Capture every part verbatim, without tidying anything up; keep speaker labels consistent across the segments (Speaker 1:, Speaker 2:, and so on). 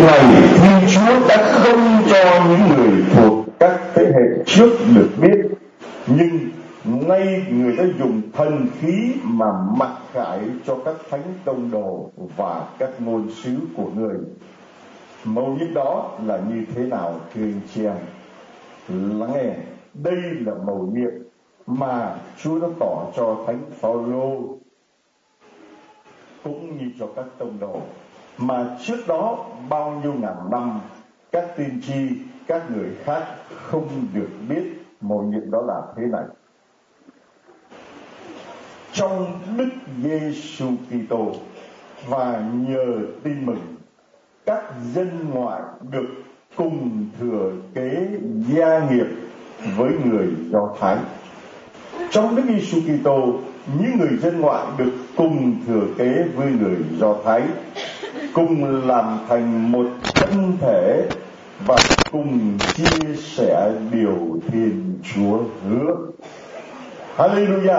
Speaker 1: này Thiên Chúa đã không cho những người thuộc các thế hệ trước được biết, nhưng nay người đã dùng thần khí mà mặc khải cho các thánh tông đồ và các ngôn sứ của người. Mầu nhiệm đó là như thế nào thưa anh chị em? Lắng nghe, đây là mầu nhiệm mà Chúa đã tỏ cho thánh Phao-lô cũng như cho các tông đồ, mà trước đó bao nhiêu ngàn năm các tiên tri, các người khác không được biết mầu nhiệm đó là thế này. Trong Đức Giêsu Kitô và nhờ tin mừng, các dân ngoại được cùng thừa kế gia nghiệp với người Do Thái. Trong Đức Giêsu Kitô, những người dân ngoại được cùng thừa kế với người Do Thái, cùng làm thành một thân thể và cùng chia sẻ điều Thiên Chúa hứa. Hallelujah.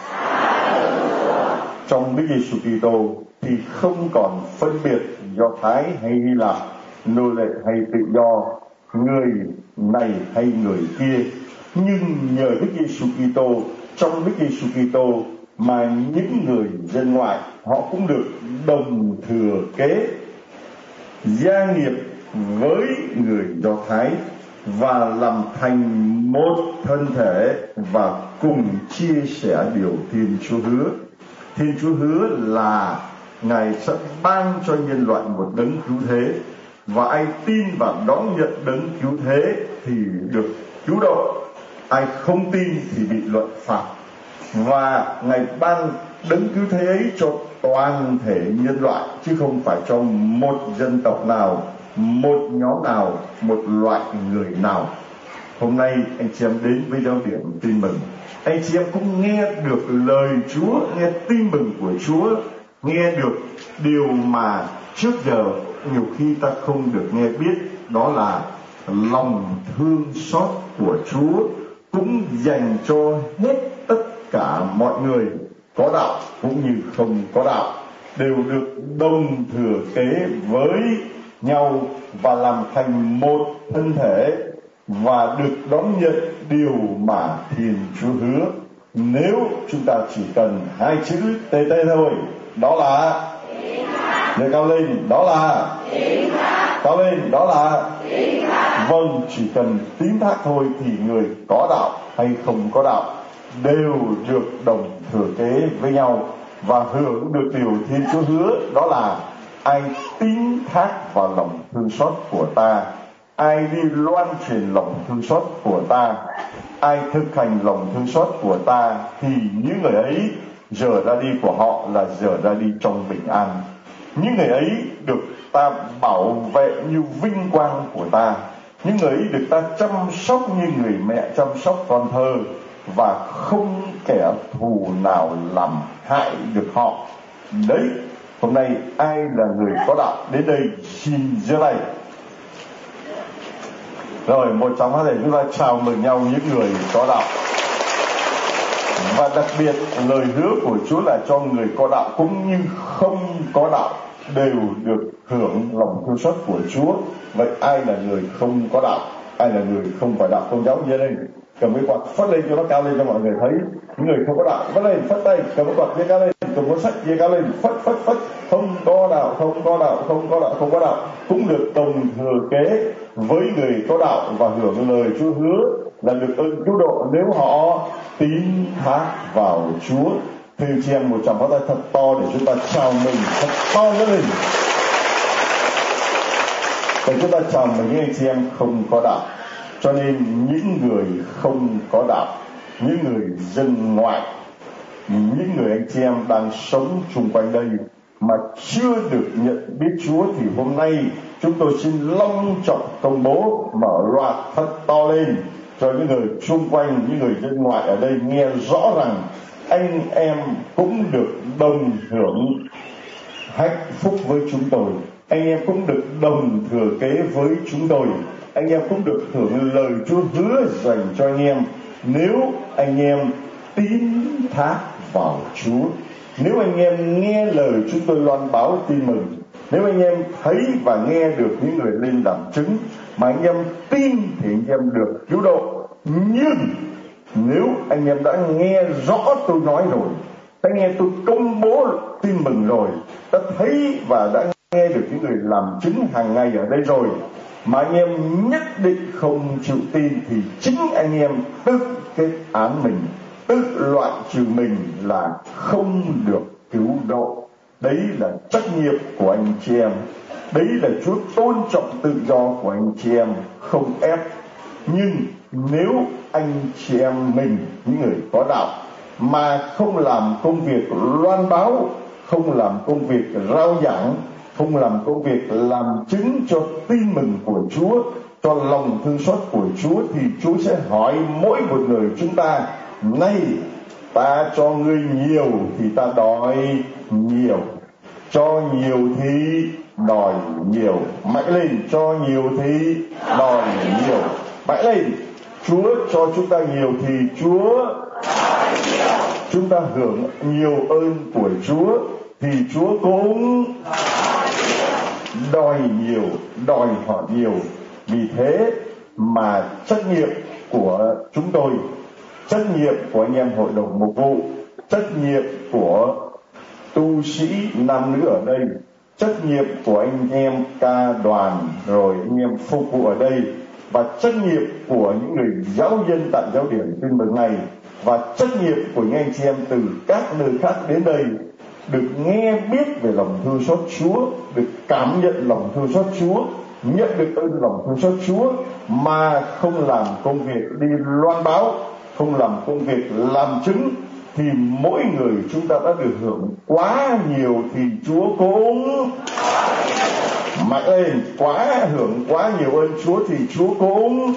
Speaker 1: Trong Đức Giêsu Kitô thì không còn phân biệt Do Thái hay Hy Lạp, nô lệ hay tự do, người này hay người kia, nhưng nhờ Đức Giêsu Kitô, trong Đức Giêsu Kitô mà những người dân ngoại họ cũng được đồng thừa kế gia nghiệp với người Do Thái và làm thành một thân thể và cùng chia sẻ điều Thiên Chúa hứa. Thiên Chúa hứa là Ngài sẽ ban cho nhân loại một đấng cứu thế, và ai tin và đón nhận đấng cứu thế thì được cứu độ, ai không tin thì bị luận phạt. Và Ngài ban đấng cứu thế ấy cho toàn thể nhân loại, chứ không phải cho một dân tộc nào, một nhóm nào, một loại người nào. Hôm nay anh chị em đến với giáo điểm tin mừng, anh chị em cũng nghe được lời Chúa, nghe tin mừng của Chúa, nghe được điều mà trước giờ nhiều khi ta không được nghe biết, đó là lòng thương xót của Chúa cũng dành cho hết tất cả mọi người, có đạo cũng như không có đạo, đều được đồng thừa kế với nhau và làm thành một thân thể và được đón nhận điều mà Thiên Chúa hứa. Nếu chúng ta chỉ cần hai chữ tê tê thôi, đó là để cao lên, đó là cao lên, đó là vâng, chỉ cần tín thác thôi thì người có đạo hay không có đạo đều được đồng thừa kế với nhau và hưởng được điều Thiên Chúa hứa, đó là ai tín thác vào lòng thương xót của ta, ai đi loan truyền lòng thương xót của ta, ai thực hành lòng thương xót của ta, thì những người ấy giờ ra đi của họ là giờ ra đi trong bình an. Những người ấy được ta bảo vệ như vinh quang của ta, những người ấy được ta chăm sóc như người mẹ chăm sóc con thơ, và không kẻ thù nào làm hại được họ. Đấy, hôm nay ai là người có đạo đến đây xin giơ tay. Rồi, một trong hai để chúng ta chào mừng nhau những người có đạo. Và đặc biệt lời hứa của Chúa là cho người có đạo cũng như không có đạo đều được hưởng lòng thương xót của Chúa. Vậy ai là người không có đạo, ai là người không phải đạo công giáo? Giơ lên, cầm cái quạt phất lên cho nó cao lên cho mọi người thấy. Những người không có đạo phất lên, phất tay, cầm cái quạt giơ cao lên, cầm cuốn sách giơ cao lên, phất phất phất. Không có đạo, không có đạo, không có đạo, không có đạo cũng được đồng thừa kế với người có đạo và hưởng lời Chúa hứa là được ơn cứu độ nếu họ tín thác vào Chúa. Thưa chị em, một tràng pháo tay thật to để chúng ta chào mừng thật to lên. Để chúng ta chào mừng những anh chị em không có đạo. Cho nên những người không có đạo, những người dân ngoại, những người anh chị em đang sống chung quanh đây mà chưa được nhận biết Chúa, thì hôm nay chúng tôi xin long trọng công bố mở loạt thật to lên cho những người chung quanh, những người dân ngoại ở đây nghe rõ rằng anh em cũng được đồng hưởng hạnh phúc với chúng tôi, anh em cũng được đồng thừa kế với chúng tôi, anh em cũng được hưởng lời Chúa hứa dành cho anh em nếu anh em tín thác vào Chúa. Nếu anh em nghe lời chúng tôi loan báo tin mừng, Nếu anh em thấy và nghe được những người lên làm chứng mà anh em tin thì anh em được cứu độ. Nhưng nếu anh em đã nghe rõ tôi nói rồi, đã nghe tôi công bố tin mừng rồi, đã thấy và đã nghe được những người làm chứng hàng ngày ở đây rồi, mà anh em nhất định không chịu tin, thì chính anh em tự kết án mình, tự loại trừ mình là không được cứu độ. Đấy là trách nhiệm của anh chị em. Đấy là Chúa tôn trọng tự do của anh chị em, không ép. Nhưng nếu anh chị em mình, những người có đạo, mà không làm công việc loan báo, không làm công việc rao giảng, không làm công việc làm chứng cho tin mừng của Chúa, cho lòng thương xót của Chúa, thì Chúa sẽ hỏi mỗi một người chúng ta: nay ta cho ngươi nhiều thì ta đòi nhiều, cho nhiều thì đòi nhiều. Mạnh lên, cho nhiều thì đòi nhiều. Mạnh lên, Chúa cho chúng ta nhiều thì Chúa chúng ta hưởng nhiều ơn của Chúa, thì Chúa cũng đòi nhiều, đòi họ nhiều. Vì thế mà trách nhiệm của chúng tôi, trách nhiệm của anh em hội đồng mục vụ, trách nhiệm của tu sĩ nam nữ ở đây, trách nhiệm của anh em ca đoàn, rồi anh em phục vụ ở đây, và trách nhiệm của những người giáo dân tại giáo điểm tin mừng này, và trách nhiệm của những anh chị em từ các nơi khác đến đây, được nghe biết về lòng thương xót Chúa, được cảm nhận lòng thương xót Chúa, nhận được ơn lòng thương xót Chúa, mà không làm công việc đi loan báo, không làm công việc làm chứng, thì mỗi người chúng ta đã được hưởng quá nhiều, thì Chúa cũng mạnh lên, quá hưởng quá nhiều ơn Chúa thì Chúa cũng.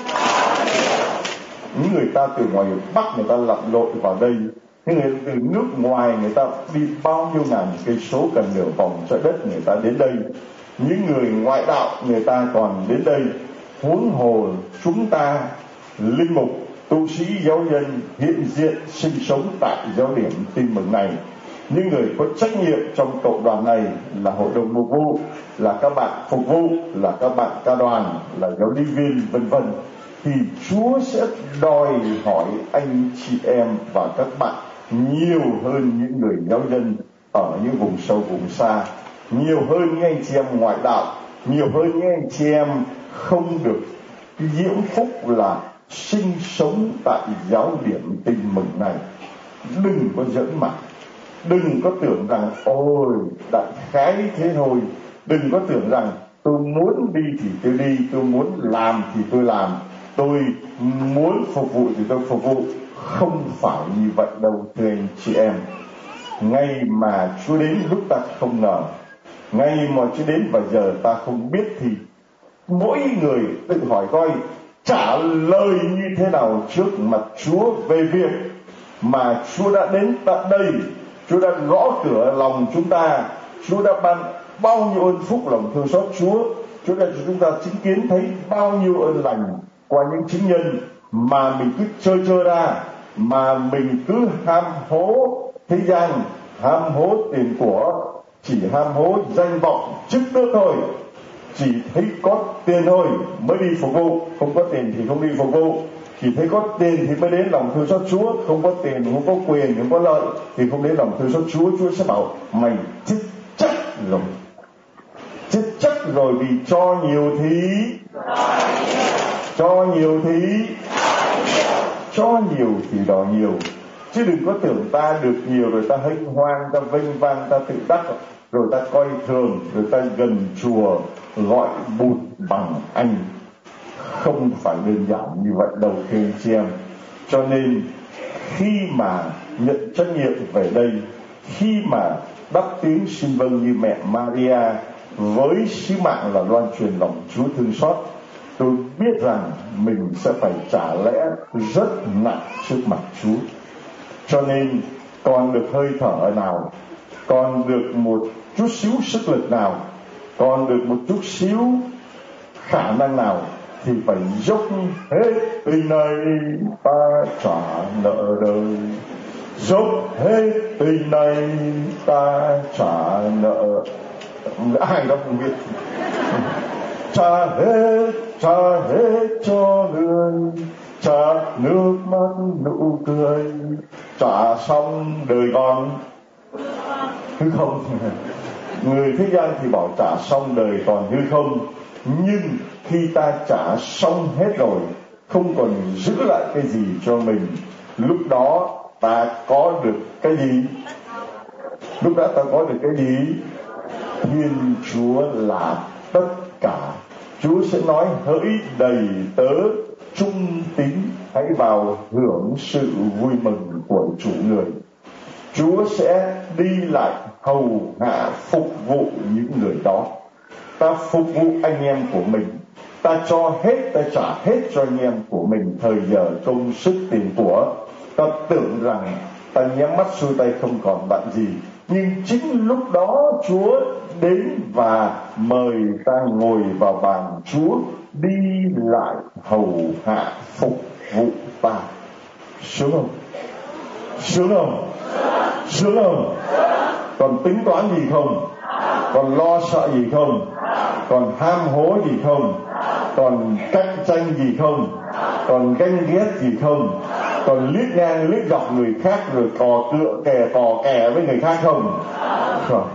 Speaker 1: Những người ta từ ngoài Bắc người ta lặn lội vào đây, những người từ nước ngoài người ta đi bao nhiêu ngàn cây số cần nửa vòng trái đất người ta đến đây, những người ngoại đạo người ta còn đến đây, huống hồ chúng ta linh mục, tu sĩ, giáo dân hiện diện sinh sống tại giáo điểm tin mừng này. Những người có trách nhiệm trong cộng đoàn này là hội đồng mục vụ, là các bạn phục vụ, là các bạn ca đoàn, là giáo lý viên, vân vân, thì Chúa sẽ đòi hỏi anh chị em và các bạn nhiều hơn những người giáo dân ở những vùng sâu vùng xa, nhiều hơn những anh chị em ngoại đạo, nhiều hơn những anh chị em không được diễm phúc là sinh sống tại giáo điểm tin mừng này. Đừng có giỡn mặt, đừng có tưởng rằng ôi đại khái thế thôi, đừng có tưởng rằng tôi muốn đi thì tôi đi, tôi muốn làm thì tôi làm, tôi muốn phục vụ thì tôi phục vụ. Không phải như vậy đâu thưa anh chị em. Ngày mà Chúa đến lúc ta không ngờ, ngày mà Chúa đến và giờ ta không biết, thì mỗi người tự hỏi coi trả lời như thế nào trước mặt Chúa về việc mà Chúa đã đến tận đây, Chúa đã gõ cửa lòng chúng ta, Chúa đã ban bao nhiêu ơn phúc lòng thương xót Chúa, Chúa đã cho chúng ta chứng kiến thấy bao nhiêu ơn lành qua những chứng nhân, mà mình cứ chơi chơi ra, mà mình cứ ham hố thế gian, ham hố tiền của, chỉ ham hố danh vọng chức tước thôi, chỉ thấy có tiền thôi mới đi phục vụ, không có tiền thì không đi phục vụ, chỉ thấy có tiền thì mới đến lòng thương xót Chúa, không có tiền, không có quyền, không có lợi thì không đến lòng thương xót Chúa. Chúa sẽ bảo mày chết chắc rồi, chết chắc rồi, vì cho nhiều thì cho nhiều thì cho nhiều thì đòi nhiều. Chứ đừng có tưởng ta được nhiều rồi ta hênh hoang, ta vênh vang, ta tự đắc, rồi ta coi thường, rồi ta gần chùa gọi bụt bằng anh. Không phải đơn giản như vậy đâu thưa anh chị em. Cho nên khi mà nhận trách nhiệm về đây, khi mà đắp tiếng xin vâng như mẹ Maria với sứ mạng là loan truyền lòng Chúa thương xót, tôi biết rằng mình sẽ phải trả lẽ rất nặng trước mặt Chúa. Cho nên còn được hơi thở nào, còn được một chút xíu sức lực nào, còn được một chút xíu khả năng nào, thì phải dốc hết tình này ta trả nợ đời, dốc hết tình này ta trả nợ ai đó không biết. Trả hết, trả hết cho người, trả nước mắt nụ cười, trả xong đời con hư không. Người thế gian thì bảo trả xong đời còn hư không, nhưng khi ta trả xong hết rồi, không còn giữ lại cái gì cho mình, lúc đó ta có được cái gì? Lúc đó ta có được cái gì? Thiên Chúa là tất cả. Chúa sẽ nói: hỡi đầy tớ trung tín, hãy vào hưởng sự vui mừng của chủ người. Chúa sẽ đi lại hầu hạ phục vụ những người đó. Ta phục vụ anh em của mình, ta cho hết, ta trả hết cho anh em của mình thời giờ, công sức, tiền của. Ta tưởng rằng ta nhắm mắt xuôi tay không còn bạn gì, nhưng chính lúc đó Chúa đến và mời ta ngồi vào bàn Chúa, đi lại hầu hạ phục vụ ta. Sướng không? Sướng không? Sướng không? Còn tính toán gì không? Còn lo sợ gì không? Còn ham hố gì không? Còn cạnh tranh gì không? Còn ganh ghét gì không? Còn liếc ngang liếc dọc người khác rồi cò cựa kè cò kè với người khác không? Không.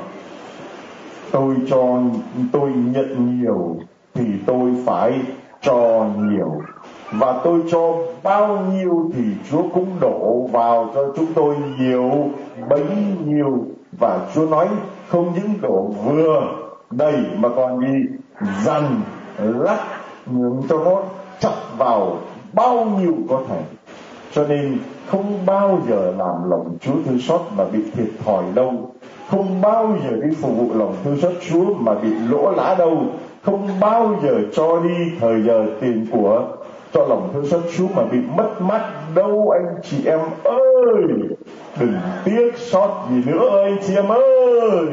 Speaker 1: Tôi cho, tôi nhận nhiều thì tôi phải cho nhiều, và tôi cho bao nhiêu thì Chúa cũng đổ vào cho chúng tôi nhiều bấy nhiêu. Và Chúa nói không những đổ vừa đầy mà còn gì dằn lắc cho nó chặt vào bao nhiêu có thể. Cho nên không bao giờ làm lòng Chúa thương xót mà bị thiệt thòi đâu, không bao giờ đi phục vụ lòng thương xót Chúa mà bị lỗ lã đâu, không bao giờ cho đi thời giờ tiền của cho lòng thương xót Chúa mà bị mất mát đâu anh chị em ơi. Đừng tiếc xót gì nữa anh chị em ơi.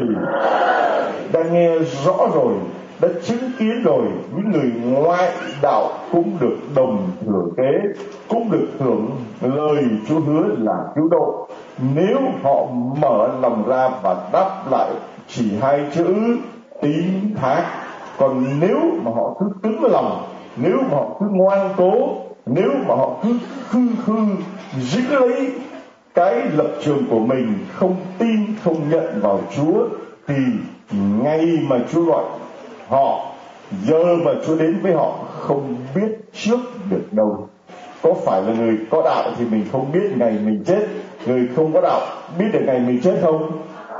Speaker 1: Đã nghe rõ rồi, đã chứng kiến rồi, những người ngoại đạo cũng được đồng thừa kế, cũng được hưởng lời Chúa hứa là cứu độ, nếu họ mở lòng ra và đáp lại chỉ hai chữ tín thác. Còn nếu mà họ cứ cứng lòng, nếu mà họ cứ ngoan cố, nếu mà họ cứ khư khư giữ lấy cái lập trường của mình, không tin, không nhận vào Chúa, thì ngay mà Chúa gọi họ, giờ mà Chúa đến với họ không biết trước được đâu. Có phải là người có đạo thì mình không biết ngày mình chết, người không có đạo biết được ngày mình chết không?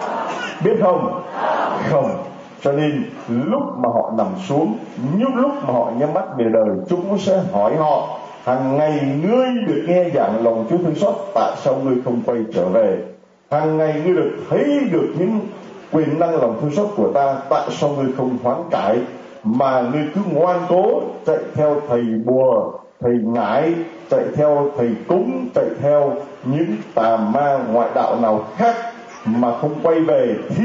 Speaker 1: Biết không? Không. Cho nên lúc mà họ nằm xuống, những lúc mà họ nhắm mắt về đời, chúng sẽ hỏi họ: hàng ngày ngươi được nghe giảng lòng Chúa thương xót, tại sao ngươi không quay trở về? Hàng ngày ngươi được thấy được những quyền năng lòng thương xót của ta, tại sao ngươi không hoán cải mà ngươi cứ ngoan cố chạy theo thầy bùa, thầy ngải, chạy theo thầy cúng, chạy theo những tà ma ngoại đạo nào khác mà không quay về? Thì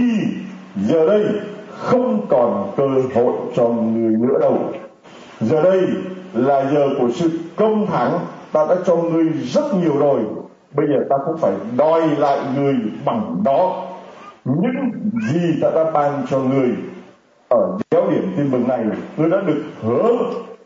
Speaker 1: giờ đây không còn cơ hội cho người nữa đâu. Giờ đây là giờ của sự công thẳng. Ta đã cho ngươi rất nhiều rồi, bây giờ ta cũng phải đòi lại người bằng đó. Những gì ta đã ban cho người ở giáo điểm tin mừng này, ngươi đã được hưởng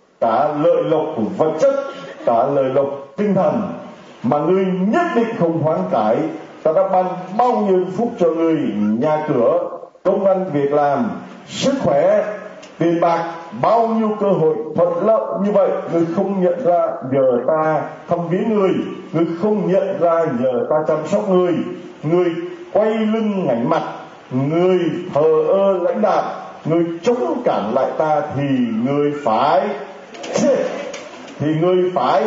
Speaker 1: cả lợi lộc của vật chất, cả lợi lộc tinh thần, mà ngươi nhất định không hoán cải. Ta đã ban bao nhiêu phúc cho ngươi, nhà cửa, công ăn việc làm, sức khỏe, tiền bạc, bao nhiêu cơ hội thuận lợi như vậy, ngươi không nhận ra giờ ta thăm viếng ngươi, ngươi không nhận ra giờ ta chăm sóc ngươi, ngươi quay lưng ngảnh mặt, ngươi thờ ơ lãnh đạm, ngươi chống cản lại ta, thì ngươi phải chết, thì ngươi phải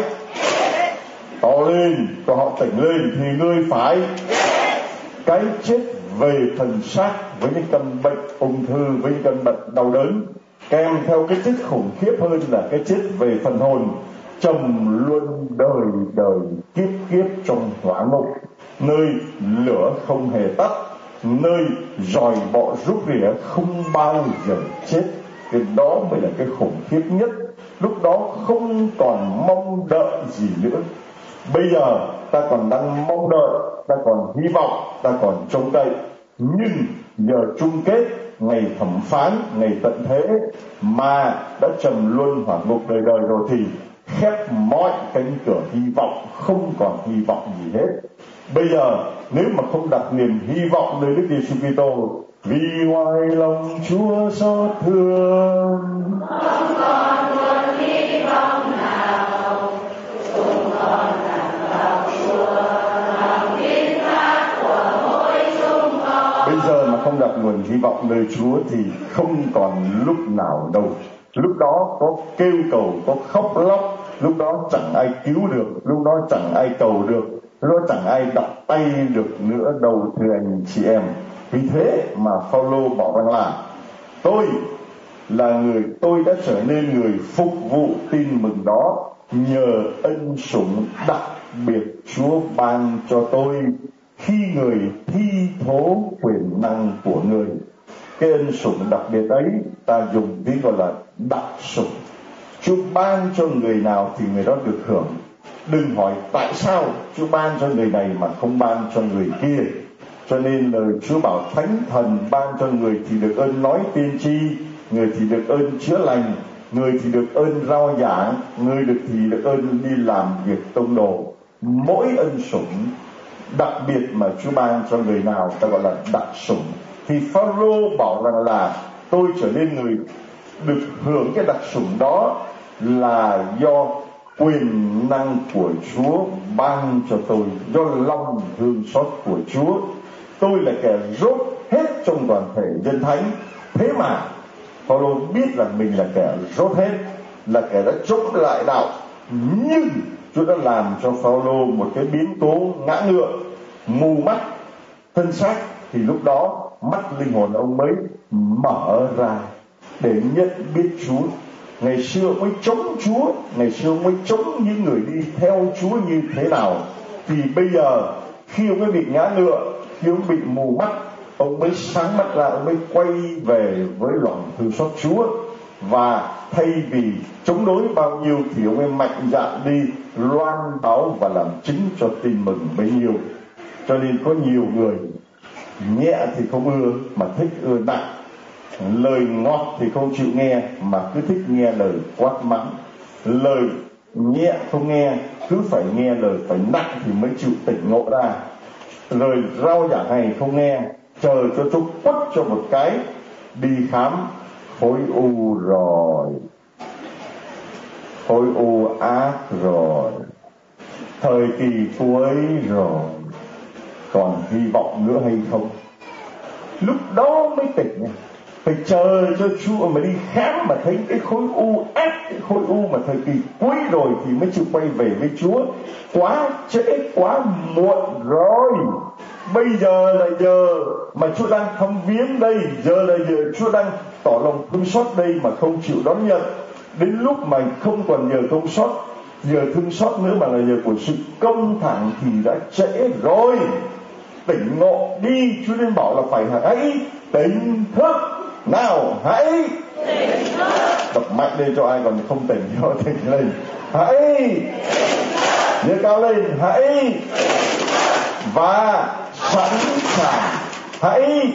Speaker 1: to lên, cho họ tỉnh lên, thì ngươi phải cái chết về thần xác với những căn bệnh ung thư, với những căn bệnh đau đớn, kèm theo cái chết khủng khiếp hơn là cái chết về phần hồn, trầm luân đời đời kiếp kiếp trong hỏa ngục, nơi lửa không hề tắt, nơi dòi bọ rúc rỉa không bao giờ chết. Cái đó mới là cái khủng khiếp nhất. Lúc đó không còn mong đợi gì nữa. Bây giờ ta còn đang mong đợi, ta còn hy vọng, ta còn trông cậy. Nhưng giờ chung kết ngày thẩm phán, ngày tận thế mà đã trầm luân hỏa ngục đời đời rồi thì khép mọi cánh cửa hy vọng, không còn hy vọng gì hết. Bây giờ nếu mà không đặt niềm hy vọng nơi Đức Giêsu Kitô, vì ngoài lòng Chúa xót thương,
Speaker 2: không còn nguồn hy vọng nào, không còn đảm bảo Chúa lòng tin phát của mỗi chúng con.
Speaker 1: Bây giờ mà không đặt nguồn hy vọng nơi Chúa thì không còn lúc nào đâu. Lúc đó có kêu cầu, có khóc lóc, lúc đó chẳng ai cứu được, lúc đó chẳng ai cầu được, lúc đó chẳng ai đặt tay được nữa đâu, thưa anh chị em. Vì thế mà Phaolô bảo rằng là tôi là người, tôi đã trở nên người phục vụ tin mừng đó nhờ ân sủng đặc biệt Chúa ban cho tôi khi người thi thố quyền năng của người. Cái ân sủng đặc biệt ấy ta dùng tiếng gọi là đặc sủng. Chúa ban cho người nào thì người đó được hưởng. Đừng hỏi tại sao Chúa ban cho người này mà không ban cho người kia. Cho nên lời Chúa bảo Thánh Thần ban cho người thì được ơn nói tiên tri, người thì được ơn chữa lành, người thì được ơn rao giảng, người được thì được ơn đi làm việc tông đồ. Mỗi ân sủng đặc biệt mà Chúa ban cho người nào ta gọi là đặc sủng. Thì Phaolô bảo rằng là tôi trở nên người được hưởng cái đặc sủng đó là do quyền năng của Chúa ban cho tôi, do lòng thương xót của Chúa. Tôi là kẻ rốt hết trong toàn thể dân thánh. Thế mà Phaolô biết là mình là kẻ rốt hết, là kẻ đã chống lại đạo, nhưng Chúa đã làm cho Phaolô một cái biến cố ngã ngựa, mù mắt thân xác. Thì lúc đó mắt linh hồn ông mới mở ra để nhận biết Chúa. Ngày xưa ông mới chống Chúa, ngày xưa ông mới chống những người đi theo Chúa như thế nào. Thì bây giờ khi ông ấy bị ngã ngựa, khi ông bị mù mắt, ông mới sáng mắt ra, ông mới quay về với lòng thương xót Chúa. Và thay vì chống đối bao nhiêu thì ông ấy mạnh dạn đi loan báo và làm chứng cho tin mừng bấy nhiêu. Cho nên có nhiều người nhẹ thì không ưa mà thích ưa nặng, lời ngọt thì không chịu nghe mà cứ thích nghe lời quát mắng, lời nhẹ không nghe, cứ phải nghe lời phải nặng thì mới chịu tỉnh ngộ ra. Lời rao giảng này không nghe, chờ cho Chúa quất cho một cái, đi khám khối u rồi, khối u ác rồi, thời kỳ cuối rồi, còn hy vọng nữa hay không? Lúc đó mới tỉnh. Phải chờ cho Chúa mà đi khám mà thấy cái khối u ác, cái khối u mà thời kỳ cuối rồi thì mới chịu quay về với Chúa. Quá trễ, quá muộn rồi. Bây giờ là giờ mà Chúa đang thăm viếng đây, giờ là giờ Chúa đang tỏ lòng thương xót đây mà không chịu đón nhận. Đến lúc mà không còn giờ thương xót, giờ thương xót nữa mà là giờ của sự công thẳng thì đã trễ rồi. Tỉnh ngộ đi, Chúa nên bảo là phải hãy tỉnh thức. Nào hãy
Speaker 2: tỉnh thức.
Speaker 1: Đọc mạnh lên cho ai còn không tỉnh cho tỉnh lên. Hãy nhớ cao lên. Hãy và sẵn sàng. Hãy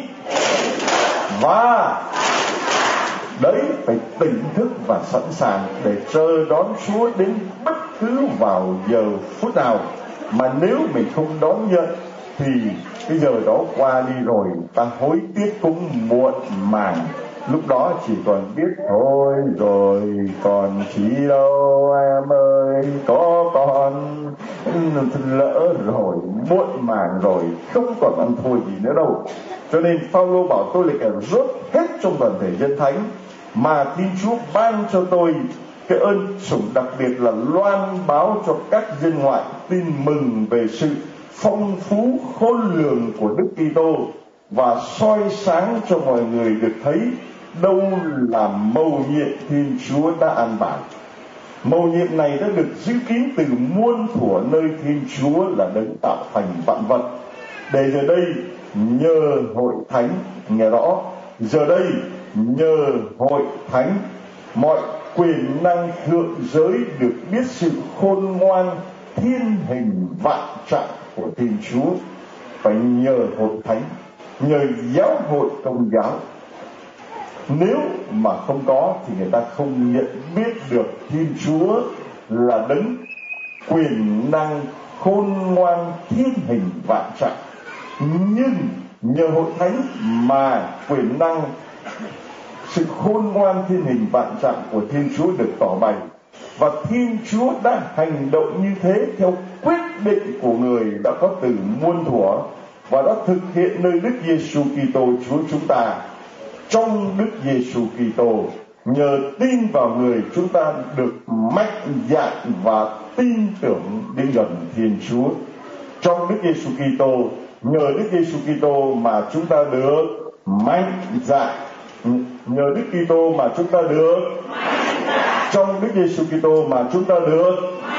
Speaker 1: và đấy, phải tỉnh thức và sẵn sàng để chờ đón Chúa đến bất cứ vào giờ phút nào. Mà nếu mình không đón nhận thì cái giờ đó qua đi rồi, ta hối tiếc cũng muộn màng. Lúc đó chỉ còn biết thôi rồi, còn chỉ đâu em ơi, có con lỡ rồi, muộn màng rồi, không còn ăn thua gì nữa đâu. Cho nên Phaolô bảo tôi là kẻ rốt hết trong toàn thể dân thánh, mà Thiên Chúa ban cho tôi cái ơn sủng đặc biệt là loan báo cho các dân ngoại tin mừng về sự phong phú khôn lường của Đức Kitô, và soi sáng cho mọi người được thấy đâu là mầu nhiệm Thiên Chúa đã an bài. Mầu nhiệm này đã được giữ kín từ muôn thuở nơi Thiên Chúa là đấng tạo thành vạn vật. Để giờ đây nhờ hội thánh, nghe rõ, giờ đây nhờ hội thánh mọi quyền năng thượng giới được biết sự khôn ngoan thiên hình vạn trạng của Thiên Chúa. Phải nhờ hội thánh, nhờ giáo hội Công giáo, Nếu mà không có thì người ta không nhận biết được Thiên Chúa là đấng quyền năng khôn ngoan thiên hình vạn trạng. Nhưng nhờ hội thánh mà quyền năng, sự khôn ngoan thiên hình vạn trạng của Thiên Chúa được tỏ bày, và Thiên Chúa đã hành động như thế theo quyết định của người đã có từ muôn thuở và đã thực hiện nơi Đức Giêsu Kitô Chúa chúng ta. Trong Đức Giêsu Kitô, nhờ tin vào người, chúng ta được mạnh dạn và tin tưởng đến gần Thiên Chúa. Trong Đức Giêsu Kitô, nhờ Đức Giêsu Kitô mà chúng ta được mạnh dạn, nhờ Đức Kitô mà chúng ta được trong Đức Giêsu Kitô mà chúng ta được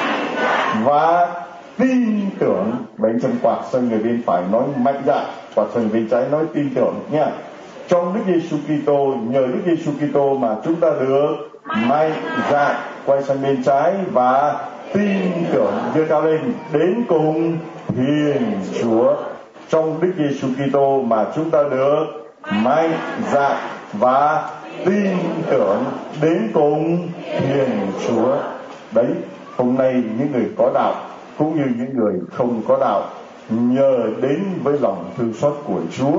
Speaker 1: và tin tưởng. Bánh chân quạt sang người bên phải nói mạnh dạn, quạt sang người bên trái nói tin tưởng nha. Trong Đức Giêsu Kitô, nhờ Đức Giêsu Kitô mà chúng ta được mạnh dạn, quay sang bên trái và tin tưởng, giơ cao lên, đến cùng Thiên Chúa. Trong Đức Giêsu Kitô mà chúng ta được mạnh dạn và tin tưởng, đến cùng Thiên Chúa. Đấy, hôm nay những người có đạo cũng như những người không có đạo, nhờ đến với lòng thương xót của Chúa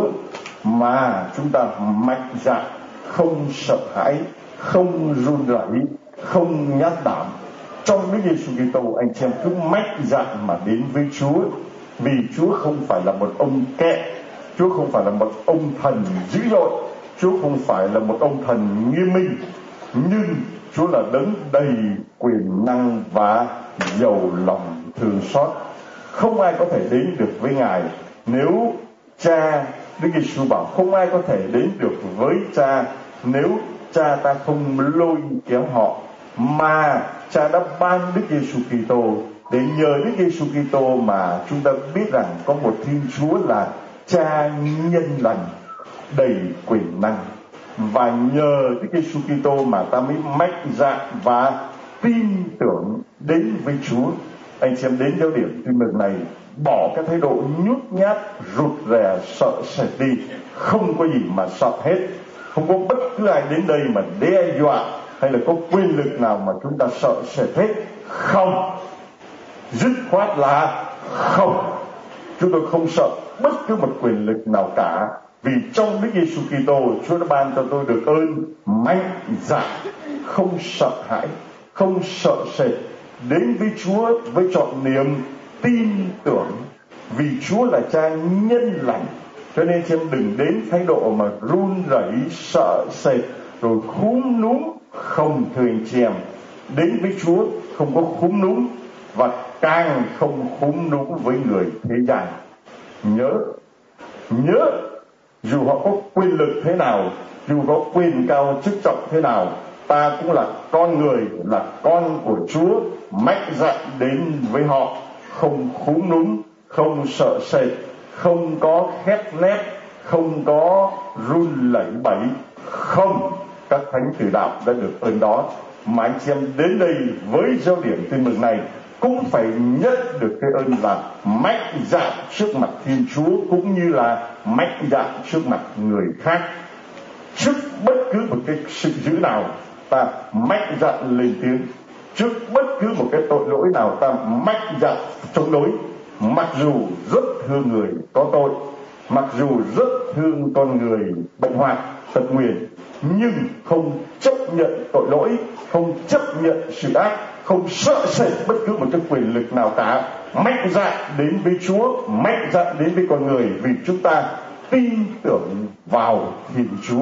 Speaker 1: mà chúng ta mạnh dạn, không sợ hãi, không run rẩy, không nhát đảm. Trong Đức Giêsu Kitô, anh chị em cứ mạnh dạn mà đến với Chúa, vì Chúa không phải là một ông kẹ, Chúa không phải là một ông thần dữ dội, Chúa không phải là một ông thần nghiêm minh, nhưng Chúa là đấng đầy quyền năng và giàu lòng thương xót. Không ai có thể đến được với Ngài nếu Cha, Đức Giêsu bảo không ai có thể đến được với Cha nếu Cha ta không lôi kéo họ, mà Cha đã ban Đức Giêsu Kitô để nhờ Đức Giêsu Kitô mà chúng ta biết rằng có một Thiên Chúa là Cha nhân lành, đầy quyền năng. Và nhờ Đức Giêsu Kitô mà ta mới mạnh dạn và tin tưởng đến với Chúa. Anh xem đến giáo điểm tin mừng này, bỏ cái thái độ nhút nhát, rụt rè, sợ sệt đi. Không có gì mà sợ hết. Không có bất cứ ai đến đây mà đe dọa hay là có quyền lực nào mà chúng ta sợ sệt hết. Không. Dứt khoát là không. Chúng tôi không sợ bất cứ một quyền lực nào cả, vì trong Đức Giêsu Kitô, Chúa đã ban cho tôi được ơn mạnh dạn, không sợ hãi, không sợ sệt, đến với Chúa với trọn niềm tin tưởng, vì Chúa là Cha nhân lành. Cho nên chị em đừng đến thái độ mà run rẩy, sợ sệt, rồi khúm núm. Không, thưa anh chị em, đến với Chúa không có khúm núm, và càng không khúm núm với người thế gian. Nhớ, nhớ, dù họ có quyền lực thế nào, dù có quyền cao chức trọng thế nào, ta cũng là con người, là con của Chúa, mạnh dạn đến với họ, không khúm núm, không sợ sệt, không có khép nép, không có run lẩy bẩy. Không, các thánh tử đạo đã được ơn đó. Mà anh chị em đến đây với giáo điểm tin mừng này cũng phải nhận được cái ơn là mạnh dạn trước mặt Thiên Chúa, cũng như là mạnh dạn trước mặt người khác. Trước bất cứ một cái sự dữ nào, ta mạnh dạn lên tiếng. Trước bất cứ một cái tội lỗi nào, ta mạnh dạn chống đối. Mặc dù rất thương người có tội, mặc dù rất thương con người bệnh hoạn, tật nguyền, nhưng không chấp nhận tội lỗi, không chấp nhận sự ác, không sợ sệt bất cứ một cái quyền lực nào cả. Mạnh dạn đến với Chúa, mạnh dạn đến với con người, vì chúng ta tin tưởng vào Thiên Chúa.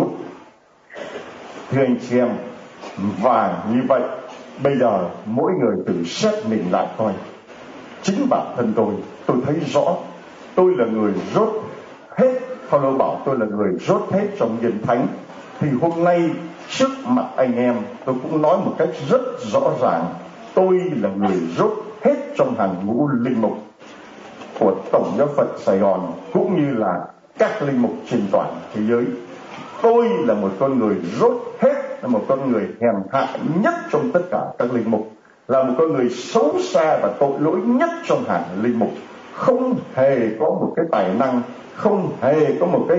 Speaker 1: Thưa anh chị em, và như vậy bây giờ mỗi người tự xét mình lại coi. Chính bản thân tôi, tôi thấy rõ tôi là người rốt hết. Phaolô bảo tôi là người rốt hết trong Kinh Thánh. Thì hôm nay trước mặt anh em, tôi cũng nói một cách rất rõ ràng, tôi là người rốt hết trong hàng ngũ linh mục của Tổng giáo phận Sài Gòn, cũng như là các linh mục trên toàn thế giới. Tôi là một con người rốt hết, là một con người hèn hạ nhất trong tất cả các linh mục, là một con người xấu xa và tội lỗi nhất trong hàng linh mục. Không hề có một cái tài năng, không hề có một cái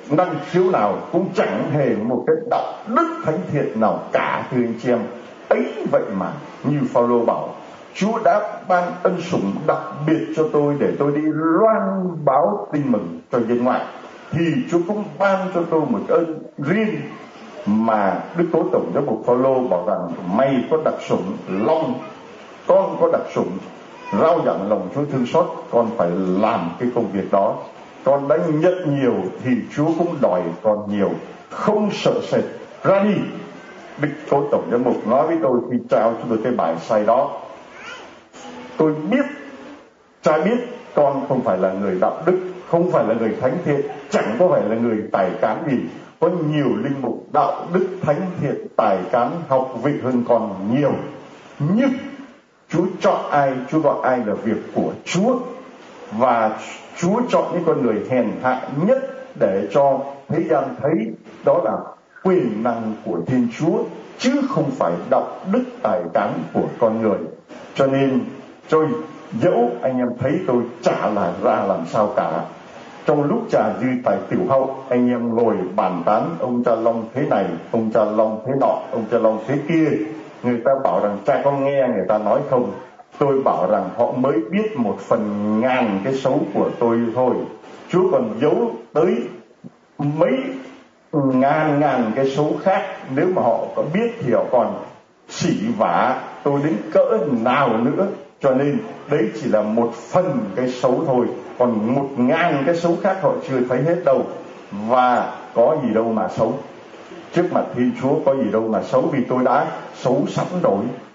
Speaker 1: năng khiếu nào, cũng chẳng hề một cái đạo đức thánh thiện nào cả, thưa anh chị em. Ấy vậy mà như Phao-lô bảo, Chúa đã ban ân sủng đặc biệt cho tôi để tôi đi loan báo tin mừng cho dân ngoại, thì Chúa cũng ban cho tôi một ơn riêng mà Đức Tố Tổng Giám mục Phao-lô bảo rằng mày có đặc sủng long, con có đặc sủng rao giảng lòng Chúa thương xót, con phải làm cái công việc đó. Con đã nhận nhiều thì Chúa cũng đòi con nhiều, không sợ sệt, ra đi. Đức Tố Tổng Giám mục nói với tôi khi trao cho tôi cái bài say đó: tôi biết, cha biết con không phải là người đạo đức, không phải là người thánh thiện, chẳng có phải là người tài cán gì. Có nhiều linh mục đạo đức thánh thiện tài cán học vị hơn con nhiều, nhưng Chúa chọn ai, Chúa gọi ai là việc của Chúa, và Chúa chọn những con người hèn hạ nhất để cho thế gian thấy đó là quyền năng của Thiên Chúa, chứ không phải đạo đức tài cán của con người. Cho nên tôi dẫu anh em thấy tôi chả là ra làm sao cả, trong lúc trà dư tại tiểu hậu, anh em ngồi bàn tán ông cha Long thế này, ông cha Long thế nọ, ông cha Long thế kia, người ta bảo rằng cha con nghe người ta nói không. Tôi bảo rằng họ mới biết một phần ngàn cái xấu của tôi thôi. Chúa còn giấu tới mấy ngàn ngàn cái xấu khác. Nếu mà họ có biết thì họ còn xỉ vả tôi đến cỡ nào nữa. Cho nên đấy chỉ là một phần cái xấu thôi, còn một ngàn cái xấu khác họ chưa thấy hết đâu. Và có gì đâu mà xấu, trước mặt Thiên Chúa có gì đâu mà xấu, vì tôi đã xấu sẵn rồi.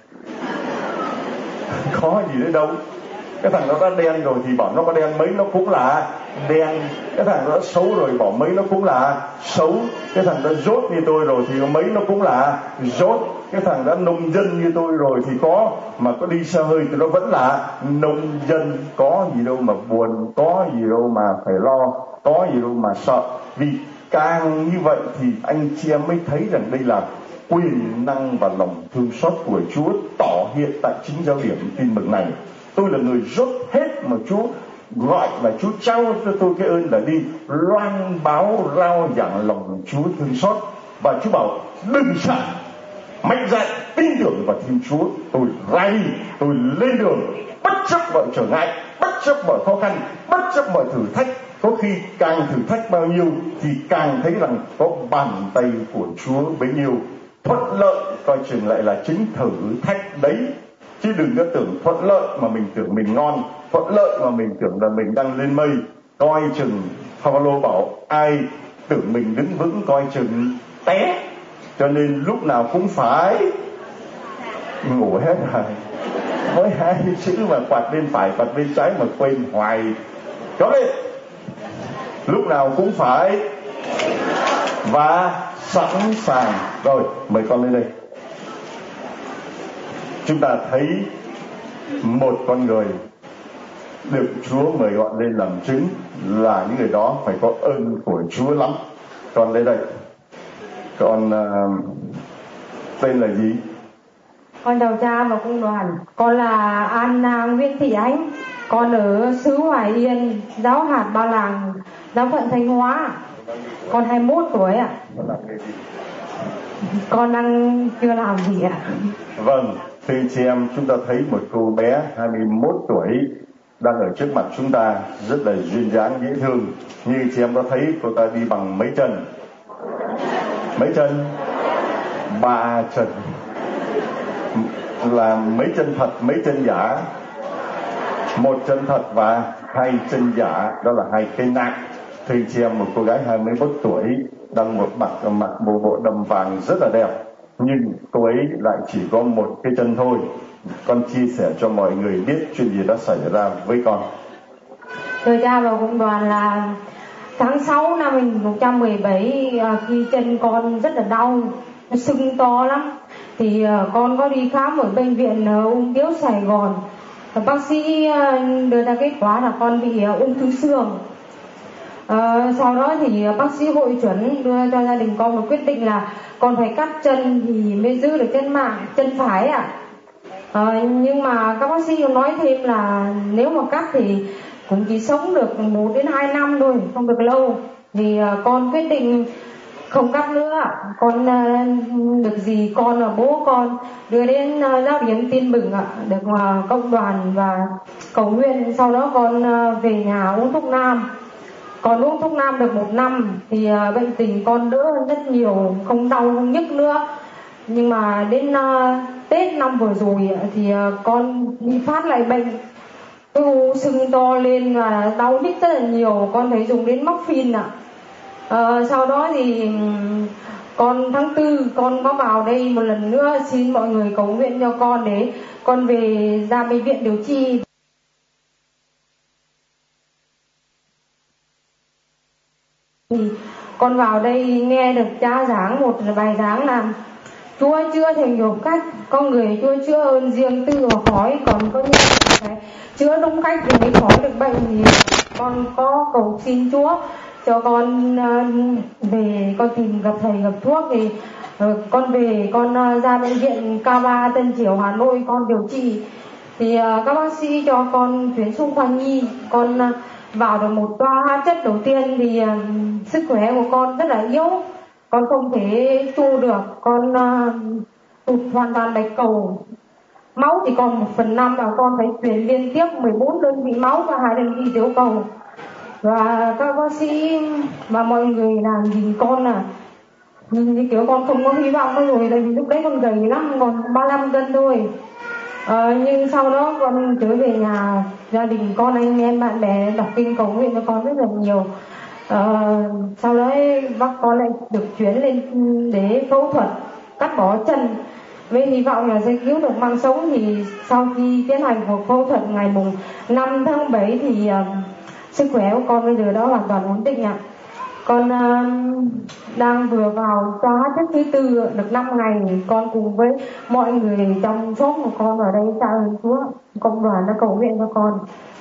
Speaker 1: Có gì đấy đâu. Cái thằng đó đã đen rồi thì bảo nó có đen mấy nó cũng là đen. Cái thằng đó xấu rồi bảo mấy nó cũng là xấu. Cái thằng đó dốt như tôi rồi thì mấy nó cũng là dốt. Cái thằng đã nông dân như tôi rồi thì có mà có đi xe hơi thì nó vẫn là nông dân. Có gì đâu mà buồn, có gì đâu mà phải lo, có gì đâu mà sợ. Vì càng như vậy thì anh chị em mới thấy rằng đây là quyền năng và lòng thương xót của Chúa tỏ hiện tại chính giáo điểm tin mừng này. Tôi là người dốt hết mà Chúa gọi và Chúa trao cho tôi cái ơn là đi loan báo rao giảng lòng Chúa thương xót. Và Chúa bảo đừng sợ, mạnh dạn tin tưởng vào Thiên Chúa. Tôi ra đi, tôi lên đường, bất chấp mọi trở ngại, bất chấp mọi khó khăn, bất chấp mọi thử thách. Có khi càng thử thách bao nhiêu thì càng thấy rằng có bàn tay của Chúa bấy nhiêu. Thuận lợi coi chừng lại là chính thử thách đấy, chứ đừng có tưởng thuận lợi mà mình tưởng mình ngon, thuận lợi mà mình tưởng là mình đang lên mây. Coi chừng Phao-lô bảo ai tưởng mình đứng vững coi chừng té. Cho nên lúc nào cũng phải ngủ hết rồi. Mới hai chữ mà quạt bên phải quạt bên trái mà quên hoài. Có lên, lúc nào cũng phải và sẵn sàng. Rồi mời con lên đây. Chúng ta thấy một con người được Chúa mời gọi lên làm chứng là những người đó phải có ơn của Chúa lắm. Con lên đây. Con uh, tên là gì?
Speaker 3: Con chào cha và cung đoàn. Con là Anna Nguyễn Thị Ánh. Con ở xứ Hoài Yên, giáo hạt Ba Làng, giáo phận Thanh Hóa. Con hai mươi mốt tuổi ạ.
Speaker 1: Con làm nghề gì?
Speaker 3: Con đang chưa làm gì ạ.
Speaker 1: Vâng, thưa chị em, chúng ta thấy một cô bé hai mươi mốt tuổi đang ở trước mặt chúng ta, rất là duyên dáng dễ thương. Như chị em có thấy cô ta đi bằng mấy chân? Mấy chân? Ba chân. Là mấy chân thật, mấy chân giả? Một chân thật và hai chân giả, đó là hai cây nạng. Thưa chị em, một cô gái hai mươi mốt tuổi đang một mặc mặc bộ bộ đầm vàng rất là đẹp, nhưng cô ấy lại chỉ có một cái chân thôi. Con chia sẻ cho mọi người biết chuyện gì đã xảy ra với con.
Speaker 3: Thưa cha và cung đoàn, là tháng sáu năm hai nghìn không trăm mười bảy, khi chân con rất là đau, nó sưng to lắm, thì con có đi khám ở bệnh viện ung bướu Sài Gòn. Bác sĩ đưa ra kết quả là con bị ung thư xương. À, sau đó thì bác sĩ hội chuẩn đưa cho gia đình con một quyết định là con phải cắt chân thì mới giữ được chân mạng, chân phải ạ. À. À, nhưng mà các bác sĩ nói thêm là nếu mà cắt thì cũng chỉ sống được một đến hai năm thôi, không được lâu. thì uh, con quyết định không cắt nữa. Con uh, được gì con và bố con đưa đến uh, giáo điểm Tin Mừng ạ, được uh, công đoàn và cầu nguyện. Sau đó con uh, về nhà uống thuốc nam. Còn uống thuốc nam được một năm thì uh, bệnh tình con đỡ hơn rất nhiều, không đau không nhức nữa. Nhưng mà đến uh, Tết năm vừa rồi thì uh, con đi phát lại bệnh, cái u sưng to lên và đau nhức rất là nhiều. Con phải dùng đến morphine ạ. Uh, sau đó thì con tháng tư con có vào đây một lần nữa, xin mọi người cầu nguyện cho con để con về ra bệnh viện điều trị. Thì con vào đây nghe được cha giảng một bài giảng là Chúa chữa theo nhiều cách, con người Chúa chữa ơn riêng tư và khỏi, còn có những cái chữa đúng cách thì mới khỏi được bệnh. Thì con có cầu xin Chúa cho con uh, về con tìm gặp thầy gặp thuốc. Thì uh, con về con uh, ra bệnh viện K ba Tân Triều Hà Nội con điều trị. Thì uh, các bác sĩ cho con chuyển xuống khoa nhi. Con uh, vào được một toa hóa chất đầu tiên thì uh, sức khỏe của con rất là yếu, con không thể chu được, con uh, tụt hoàn toàn bạch cầu, máu thì còn một phần năm và con phải chuyển liên tiếp mười bốn đơn vị máu và hai đơn vị tiểu cầu. Và các bác sĩ và mọi người là nhìn con là nhìn như kiểu con không có hy vọng nữa rồi, tại vì lúc đấy con gầy lắm, còn ba mươi lăm cân thôi. À, nhưng sau đó con trở về nhà, gia đình con, anh em bạn bè đọc kinh cầu nguyện cho con rất là nhiều. À, sau đấy bác con lại được chuyển lên để phẫu thuật cắt bỏ chân với hy vọng là sẽ cứu được mạng sống. Thì sau khi tiến hành cuộc phẫu thuật ngày mùng năm tháng bảy thì uh, sức khỏe của con bây giờ đã hoàn toàn ổn định ạ. Con uh, đang vừa vào toa hóa chất thứ tư được năm ngày. Con cùng với mọi người trong xóm của con ở đây tạ ơn Chúa, công đoàn đã cầu nguyện cho con.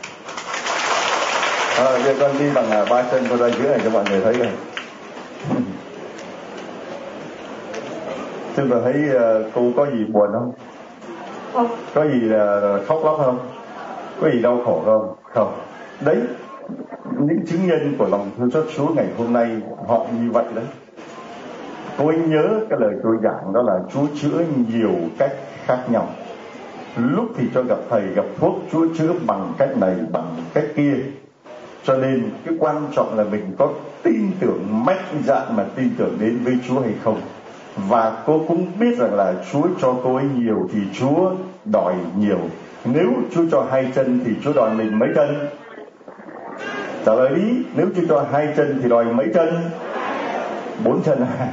Speaker 1: À, giờ con đi bằng ba chân con ra dưới này cho mọi người thấy rồi. Chúng ta thấy uh, cô có gì buồn không?
Speaker 3: Không.
Speaker 1: Có gì là khóc lóc không? Có gì đau khổ không? Không. Đấy, những chứng nhân của lòng thương xót Chúa ngày hôm nay họ như vậy đấy. Tôi nhớ cái lời tôi giảng đó là Chúa chữa nhiều cách khác nhau. Lúc thì cho gặp thầy gặp thuốc, Chúa chữa bằng cách này bằng cách kia. Cho nên cái quan trọng là mình có tin tưởng mạnh dạn mà tin tưởng đến với Chúa hay không. Và cô cũng biết rằng là Chúa cho cô ấy nhiều thì Chúa đòi nhiều. Nếu Chúa cho hai chân thì Chúa đòi mình mấy chân? Trả lời đi, nếu Chúa cho hai chân thì đòi mấy chân? Bốn chân à?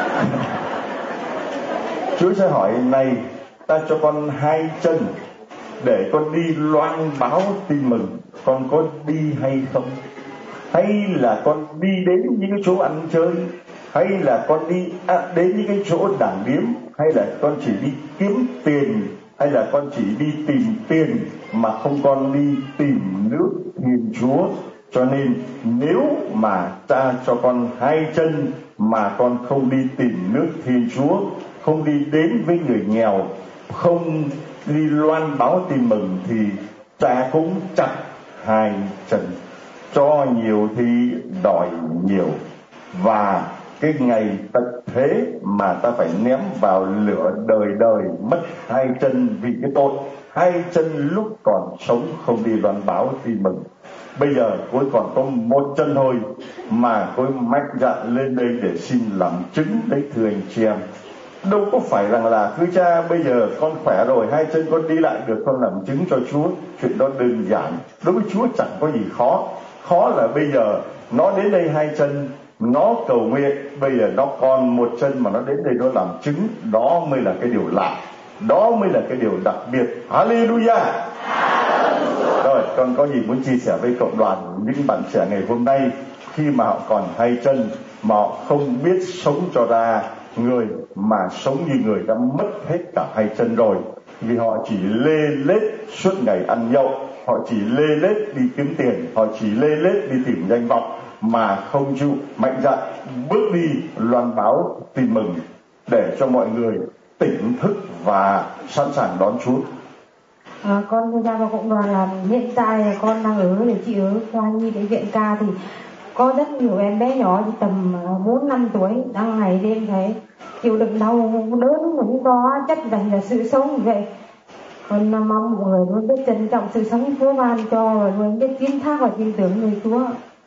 Speaker 1: Chúa sẽ hỏi này, ta cho con hai chân để con đi loan báo tin mừng, con có đi hay không? Hay là con đi đến những cái chỗ ăn chơi? Hay là con đi à, đến những cái chỗ đảng điếm? Hay là con chỉ đi kiếm tiền? Hay là con chỉ đi tìm tiền mà không con đi tìm nước Thiên Chúa? Cho nên nếu mà cha cho con hai chân mà con không đi tìm nước Thiên Chúa, không đi đến với người nghèo, không đi loan báo tin mừng thì cha cũng chặt hai chân. Cho nhiều thì đòi nhiều. Và cái ngày tận thế mà ta phải ném vào lửa đời đời mất hai chân vì cái tội hai chân lúc còn sống không đi loan báo tin mừng. Bây giờ cô ấy còn có một chân thôi mà cô ấy mạnh dạn lên đây để xin làm chứng đấy, thưa anh chị em. Đâu có phải rằng là thưa cha bây giờ con khỏe rồi, hai chân con đi lại được, con làm chứng cho Chúa. Chuyện đó đơn giản, đối với Chúa chẳng có gì khó. Khó là bây giờ nó đến đây hai chân, nó cầu nguyện, bây giờ nó còn một chân mà nó đến đây nó làm chứng. Đó mới là cái điều lạ, đó mới là cái điều đặc biệt. Hallelujah. Rồi, con có gì muốn chia sẻ với cộng đoàn những bạn trẻ ngày hôm nay khi mà họ còn hai chân mà họ không biết sống cho ra người, mà sống như người đã mất hết cả hai chân rồi, vì họ chỉ lê lết suốt ngày ăn nhậu, họ chỉ lê lết đi kiếm tiền, họ chỉ lê lết đi tìm danh vọng mà không chịu mạnh dạn bước đi loan báo tin mừng để cho mọi người tỉnh thức và sẵn sàng đón Chúa.
Speaker 3: À, con tham gia vào cộng đoàn là hiện tại con đang ở để chị ở khoa nhi bệnh viện Ca thì có rất nhiều em bé nhỏ tầm bốn năm tuổi đang ngày đêm thấy chịu đựng đau đớn cũng có chất dành là sự sống vậy. Con mong mọi người luôn biết trân trọng sự sống Chúa ban cho và luôn biết tín thác và tin tưởng người Chúa.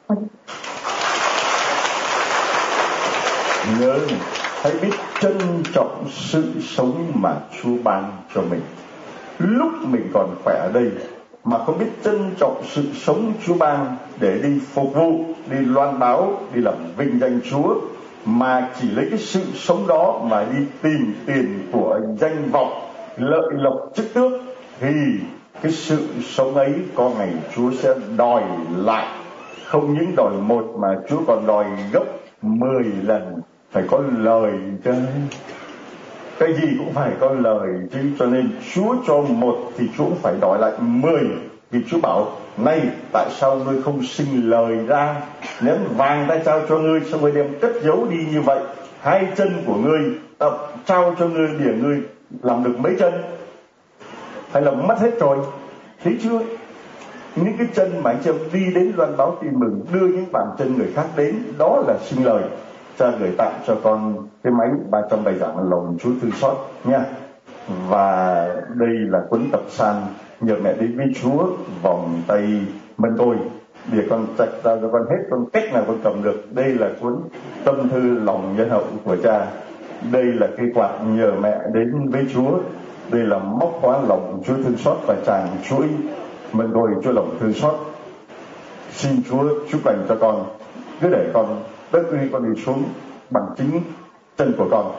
Speaker 1: Nhớ hãy biết trân trọng sự sống mà Chúa ban cho mình. Lúc mình còn khỏe ở đây mà không biết trân trọng sự sống Chúa ban để đi phục vụ, đi loan báo, đi làm vinh danh Chúa, mà chỉ lấy cái sự sống đó mà đi tìm tiền của danh vọng, lợi lộc chức tước, thì cái sự sống ấy có ngày Chúa sẽ đòi lại. Không những đòi một mà Chúa còn đòi gấp mười lần. Phải có lời chứ, cái gì cũng phải có lời chứ. Cho nên Chúa cho một thì Chúa cũng phải đòi lại mười. Vì Chúa bảo này, tại sao ngươi không sinh lời ra, ném vàng ta trao cho ngươi, xong rồi đem cất giấu đi như vậy. Hai chân của ngươi ta trao cho ngươi để ngươi làm được mấy chân, hay là mất hết rồi? Thấy chưa? Những cái chân mà anh chị em đi đến loan báo tin mừng, đưa những bàn chân người khác đến, đó là sinh lời. Cha gửi tặng cho con cái máy ba trăm bài giảng lòng Chúa thương xót nha. Và đây là cuốn tập san nhờ mẹ đến với Chúa, vòng tay mân tôi để con chặt ra cho con hết con cách nào con cầm được. Đây là cuốn tâm thư lòng nhân hậu của cha. Đây là cây quạt nhờ mẹ đến với Chúa. Đây là móc khóa lòng Chúa thương xót và tràng chuỗi mân tôi Chúa lòng thương xót. Xin Chúa chúc lành cho con. Cứ để con đất đi con đi xuống bằng chính chân của con.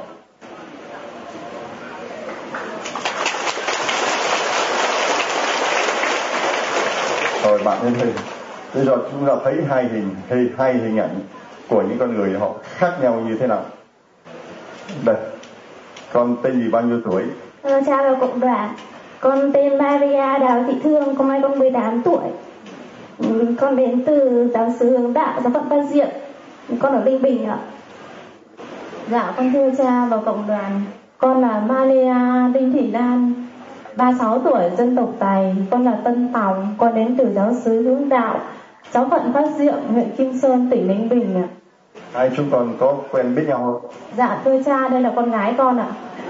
Speaker 1: Rồi bạn lên hình. Bây giờ chúng ta thấy hai hình hai, hai hình ảnh của những con người họ khác nhau như thế nào. Đây, con tên gì, bao nhiêu tuổi?
Speaker 4: Ờ, chào vào cộng đoàn. Con tên Maria Đào Thị Thương, con nay con mười tám tuổi. Con đến từ giáo xứ Hướng Đạo, giáo phận Phát Diệm. Con ở Ninh Bình ạ. Dạ, con thưa cha vào cộng đoàn. Con là Maria Đinh Thị Lan, ba mươi sáu tuổi, dân tộc Tài. Con là Tân Tòng. Con đến từ giáo xứ Hướng Đạo, giáo phận Phát Diệm, huyện Kim Sơn, tỉnh Ninh Bình ạ.
Speaker 1: Hai chúng con có quen biết nhau không?
Speaker 4: Dạ, thưa cha, đây là con gái con ạ.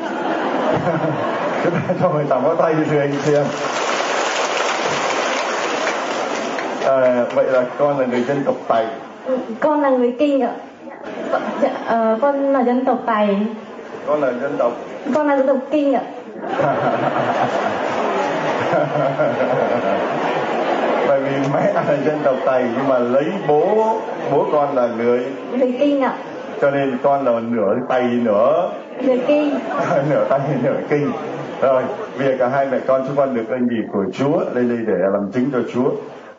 Speaker 1: Chúng ta cho người tặng có tay thưa anh chị em. À, vậy là con là người dân tộc Tài.
Speaker 4: Con là người Kinh ạ. Con, uh, con là dân tộc Tài.
Speaker 1: Con là dân tộc.
Speaker 4: Con là dân tộc Kinh ạ.
Speaker 1: Bởi vì mẹ là dân tộc Tài nhưng mà lấy bố bố con là người
Speaker 4: người Kinh ạ.
Speaker 1: Cho nên con là nửa Tài nửa
Speaker 4: người Kinh.
Speaker 1: nửa Tài nửa Kinh. Rồi, bây giờ cả hai mẹ con chúng con được ơn gì của Chúa lên đây để làm chứng cho Chúa.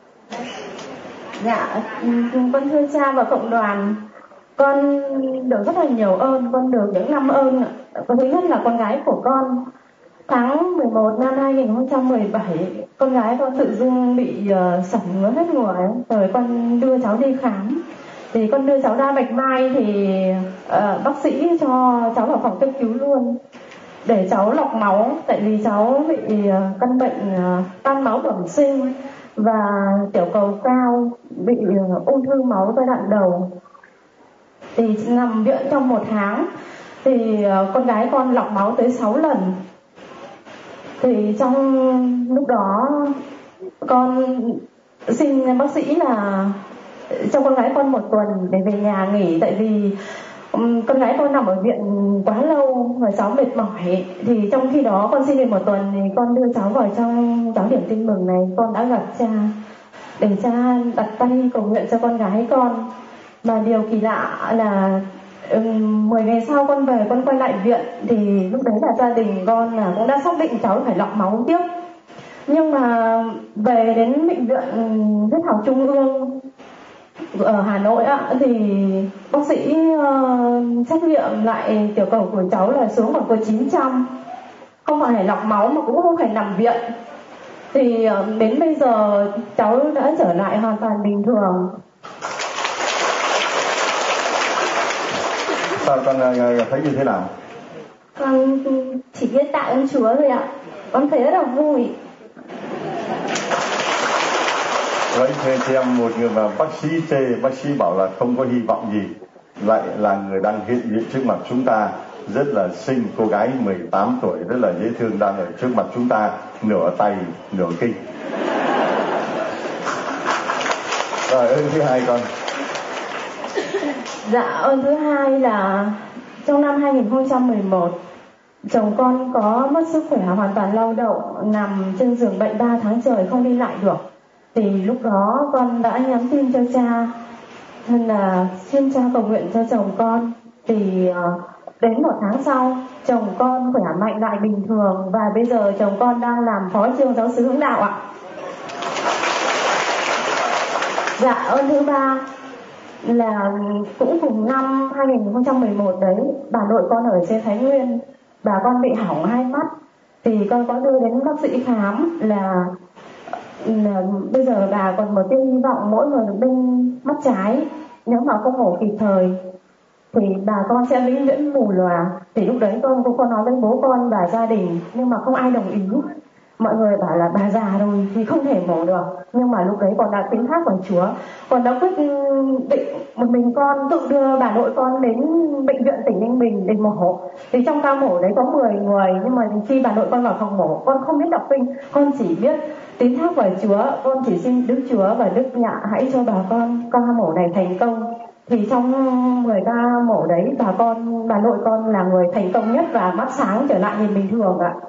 Speaker 4: Dạ, con thưa cha và cộng đoàn, con được rất là nhiều ơn, con được những năm ơn. Thứ nhất là con gái của con, tháng mười một năm hai nghìn không trăm mười bảy, con gái con tự dưng bị uh, sẩn ngứa hết người, rồi con đưa cháu đi khám. Thì con đưa cháu ra Bạch Mai thì uh, bác sĩ cho cháu vào phòng cấp cứu luôn để cháu lọc máu, tại vì cháu bị uh, căn bệnh uh, tan máu bẩm sinh và tiểu cầu cao, bị uh, ung thư máu giai đoạn đầu. Thì nằm viện trong một tháng thì uh, con gái con lọc máu tới sáu lần. Thì trong lúc đó con xin bác sĩ là cho con gái con một tuần để về nhà nghỉ, tại vì um, con gái con nằm ở viện quá lâu và cháu mệt mỏi. Thì trong khi đó con xin về một tuần thì con đưa cháu vào trong giáo điểm tin mừng này, con đã gặp cha để cha đặt tay cầu nguyện cho con gái con. Mà điều kỳ lạ là um, mười ngày sau con về, con quay lại viện thì lúc đấy là gia đình con là cũng đã xác định cháu phải lọc máu tiếp. Nhưng mà về đến bệnh viện huyết học trung ương ở Hà Nội ạ, thì bác sĩ uh, xét nghiệm lại tiểu cầu của cháu là xuống còn có chín trăm, không phải lọc máu mà cũng không phải nằm viện. Thì uh, đến bây giờ cháu đã trở lại hoàn toàn bình thường.
Speaker 1: Sao con thấy như thế nào?
Speaker 4: Con chỉ biết tạ ơn Chúa thôi ạ. Con thấy rất là vui.
Speaker 1: Với thưa chị em, một người mà bác sĩ chê, bác sĩ bảo là không có hy vọng gì, lại là người đang hiện diện trước mặt chúng ta, rất là xinh, cô gái mười tám tuổi rất là dễ thương đang ở trước mặt chúng ta, nửa tay nửa kinh. Rồi ơn thứ hai con.
Speaker 4: Dạ ơn thứ hai là trong năm hai nghìn không trăm mười một, chồng con có mất sức khỏe hoàn toàn lao động, nằm trên giường bệnh ba tháng trời không đi lại được. Thì lúc đó con đã nhắn tin cho cha, nên là xin cha cầu nguyện cho chồng con. Thì đến một tháng sau, chồng con khỏe mạnh lại bình thường, và bây giờ chồng con đang làm phó trương giáo xứ hướng đạo ạ. Dạ ơn thứ ba là cũng cùng năm hai nghìn không trăm mười một đấy, bà nội con ở trên Thái Nguyên, bà con bị hỏng hai mắt. Thì con có đưa đến bác sĩ khám là, là bây giờ bà còn một tia hy vọng mỗi người bên mắt trái, nếu mà không mổ kịp thời thì bà con sẽ vĩnh viễn mù lòa. Thì lúc đấy con cũng có nói với bố con và gia đình, nhưng mà không ai đồng ý. Mọi người bảo là bà già rồi thì không thể mổ được. Nhưng mà lúc đấy con đã tín thác vào Chúa, con đã quyết định một mình con tự đưa bà nội con đến bệnh viện tỉnh Ninh Bình để mổ. Thì trong ca mổ đấy có mười người, nhưng mà khi bà nội con vào phòng mổ, con không biết đọc kinh, con chỉ biết tín thác vào Chúa. Con chỉ xin Đức Chúa và Đức Nhạ hãy cho bà con ca mổ này thành công. Thì trong mười ca mổ đấy, bà con bà nội con là người thành công nhất và mắt sáng trở lại nhìn bình thường ạ.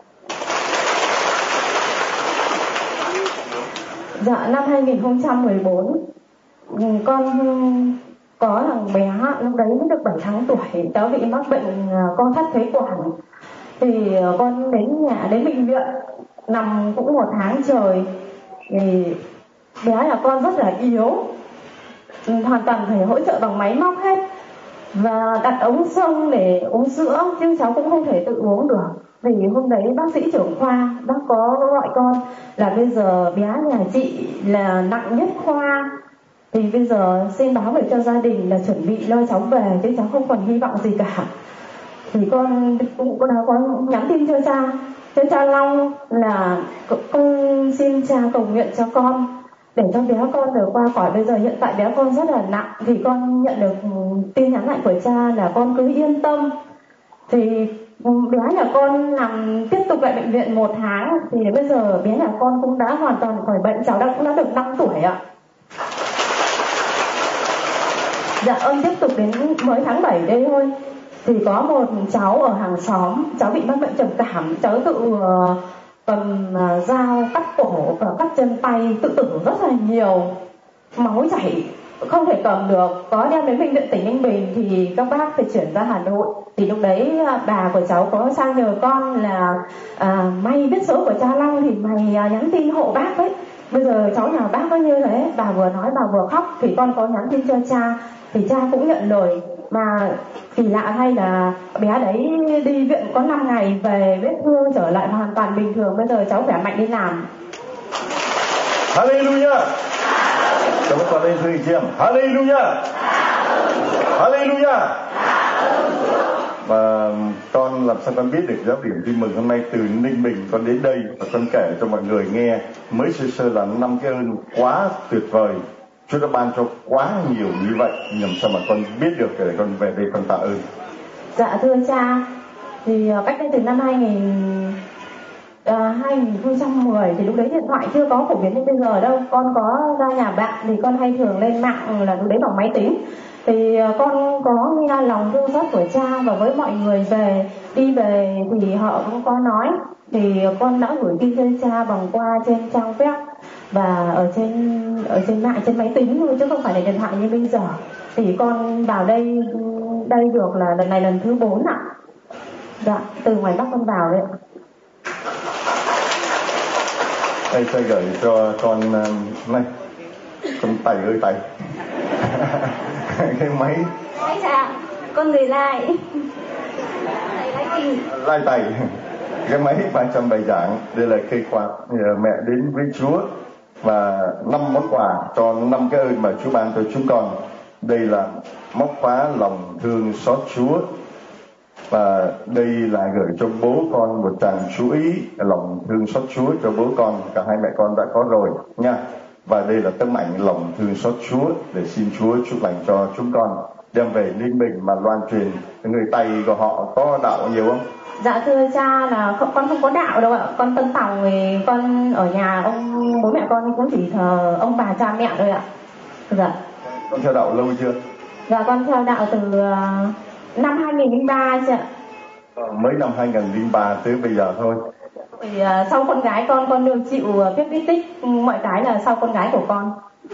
Speaker 4: Dạ năm hai nghìn không trăm mười bốn, con có thằng bé lúc đấy mới được bảy tháng tuổi, cháu bị mắc bệnh co thắt phế quản. Thì con đến nhà, đến bệnh viện nằm cũng một tháng trời. Thì bé nhà con rất là yếu, hoàn toàn phải hỗ trợ bằng máy móc hết, và đặt ống xông để uống sữa, nhưng cháu cũng không thể tự uống được. Vì hôm đấy bác sĩ trưởng khoa bác có gọi con là bây giờ bé nhà chị là nặng nhất khoa, thì bây giờ xin báo về cho gia đình là chuẩn bị lo cháu về, chứ cháu không còn hy vọng gì cả. Thì con cũng có, có nhắn tin cho cha, cho cha Long là con xin cha cầu nguyện cho con để cho bé con được qua khỏi. Bây giờ hiện tại bé con rất là nặng, thì con nhận được tin nhắn lại của cha là con cứ yên tâm. Thì bé nhà con nằm tiếp tục lại bệnh viện một tháng, thì bây giờ bé nhà con cũng đã hoàn toàn khỏi bệnh, cháu đã cũng đã được năm tuổi ạ. Dạ ơn tiếp tục đến mới tháng bảy đây thôi, thì có một cháu ở hàng xóm, cháu bị mắc bệnh trầm cảm, cháu tự uh, cầm uh, dao cắt cổ và cắt chân tay, tự tử rất là nhiều, máu chảy không thể cầm được. Có đem đến bệnh viện tỉnh Ninh Bình thì các bác phải chuyển ra Hà Nội. Thì lúc đấy bà của cháu có sang nhờ con là à, mày biết số của cha Long thì mày à, nhắn tin hộ bác ấy. Bây giờ cháu nhà bác có như thế, bà vừa nói bà vừa khóc, thì con có nhắn tin cho cha, thì cha cũng nhận lời. Mà kỳ lạ thay là bé đấy đi viện có năm ngày, về vết thương trở lại hoàn toàn bình thường, bây giờ cháu khỏe mạnh đi làm.
Speaker 1: Hallelujah. Chúng ta lên thưa chị em, Hallelujah, Hallelujah. Và con làm sao con biết được giáo điểm tin mừng hôm nay từ Ninh Bình con đến đây, và con kể cho mọi người nghe mới sơ sơ là năm cái ơn quá tuyệt vời Chúa đã ban cho quá nhiều như vậy, làm sao mà con biết được để con về đây con tạ ơn.
Speaker 4: Dạ thưa cha, thì cách đây từ năm hai nghìn không trăm mười thì lúc đấy điện thoại chưa có phổ biến như bây giờ đâu. Con có ra nhà bạn thì con hay thường lên mạng, là lúc đấy bằng máy tính. Thì con có nghe lòng thương xót của cha, và với mọi người về đi về thì họ cũng có nói, thì con đã gửi tin cho cha bằng qua trên trang web và ở trên ở trên mạng, trên máy tính thôi, chứ không phải là điện thoại như bây giờ. Thì con vào đây đây được là lần này lần thứ bốn ạ. Dạ, từ ngoài Bắc con vào đấy ạ.
Speaker 1: Đây sẽ gửi cho con này, con Tài ơi Tài. Cái máy
Speaker 4: Đấy dạ, con người lại
Speaker 1: lai Tài, cái máy ba trăm bài giảng. Đây là cây quạt mẹ đến với Chúa, và năm món quà cho năm cái ơn mà Chúa ban cho chúng con. Đây là móc khóa lòng thương xót Chúa, và đây là gửi cho bố con một tràng chú ý lòng thương xót Chúa cho bố con, cả hai mẹ con đã có rồi nha. và đây là tấm ảnh lòng thương xót Chúa để xin Chúa chúc lành cho chúng con đem về Ninh Bình mà loan truyền. Người Tây của họ có đạo nhiều không?
Speaker 4: Dạ thưa cha là không, con không có đạo đâu ạ. Con Tân Tòng thì con ở nhà ông bố mẹ con cũng chỉ thờ ông bà cha mẹ thôi ạ. Dạ.
Speaker 1: Con theo đạo lâu chưa?
Speaker 4: Dạ con theo đạo từ uh, năm hai nghìn lẻ ba chị ạ.
Speaker 1: Mới năm hai nghìn lẻ ba tới bây giờ thôi.
Speaker 4: Thì uh, sau con gái con con được chịu uh, phép biết tích, mọi cái là sau con gái của con.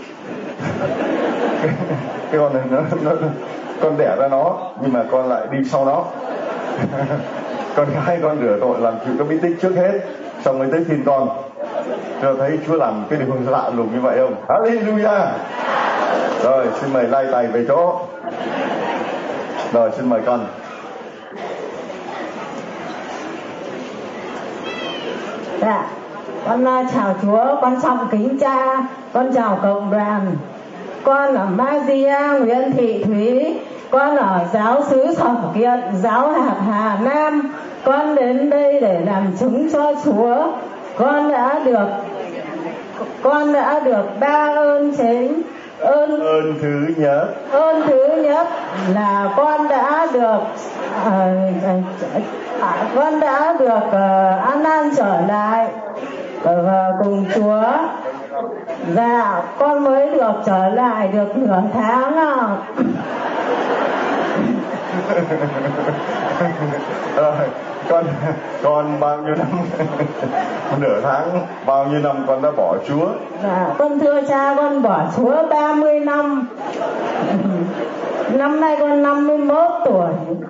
Speaker 1: cái, cái con này nó, nó con đẻ ra nó nhưng mà con lại đi sau nó. Con gái con rửa tội làm chịu cái bí tích trước hết, xong mới tới thiên con. Cho thấy Chúa làm cái điều lạ lùng như vậy không? Hallelujah. Rồi xin mời lai tài về chỗ. Rồi xin mời con.
Speaker 3: Dạ, con uh, chào Chúa, con trọng kính cha, con chào cộng đoàn. Con là Maria Nguyễn Thị Thúy, con ở giáo xứ Sở Kiện, giáo hạt Hà Nam. Con đến đây để làm chứng cho Chúa. Con đã được con đã được ba ơn chính. Ơn
Speaker 1: ơn thứ nhất
Speaker 3: ơn thứ nhất là con đã được uh, uh, con đã được uh, ăn năn trở lại uh, cùng Chúa. Dạ, con mới được trở lại được nửa tháng à.
Speaker 1: Rồi, con con bao nhiêu năm? Nửa tháng, bao nhiêu năm con đã bỏ Chúa?
Speaker 3: Dạ, con thưa cha, con bỏ Chúa ba mươi năm. Năm nay con năm mươi mốt tuổi.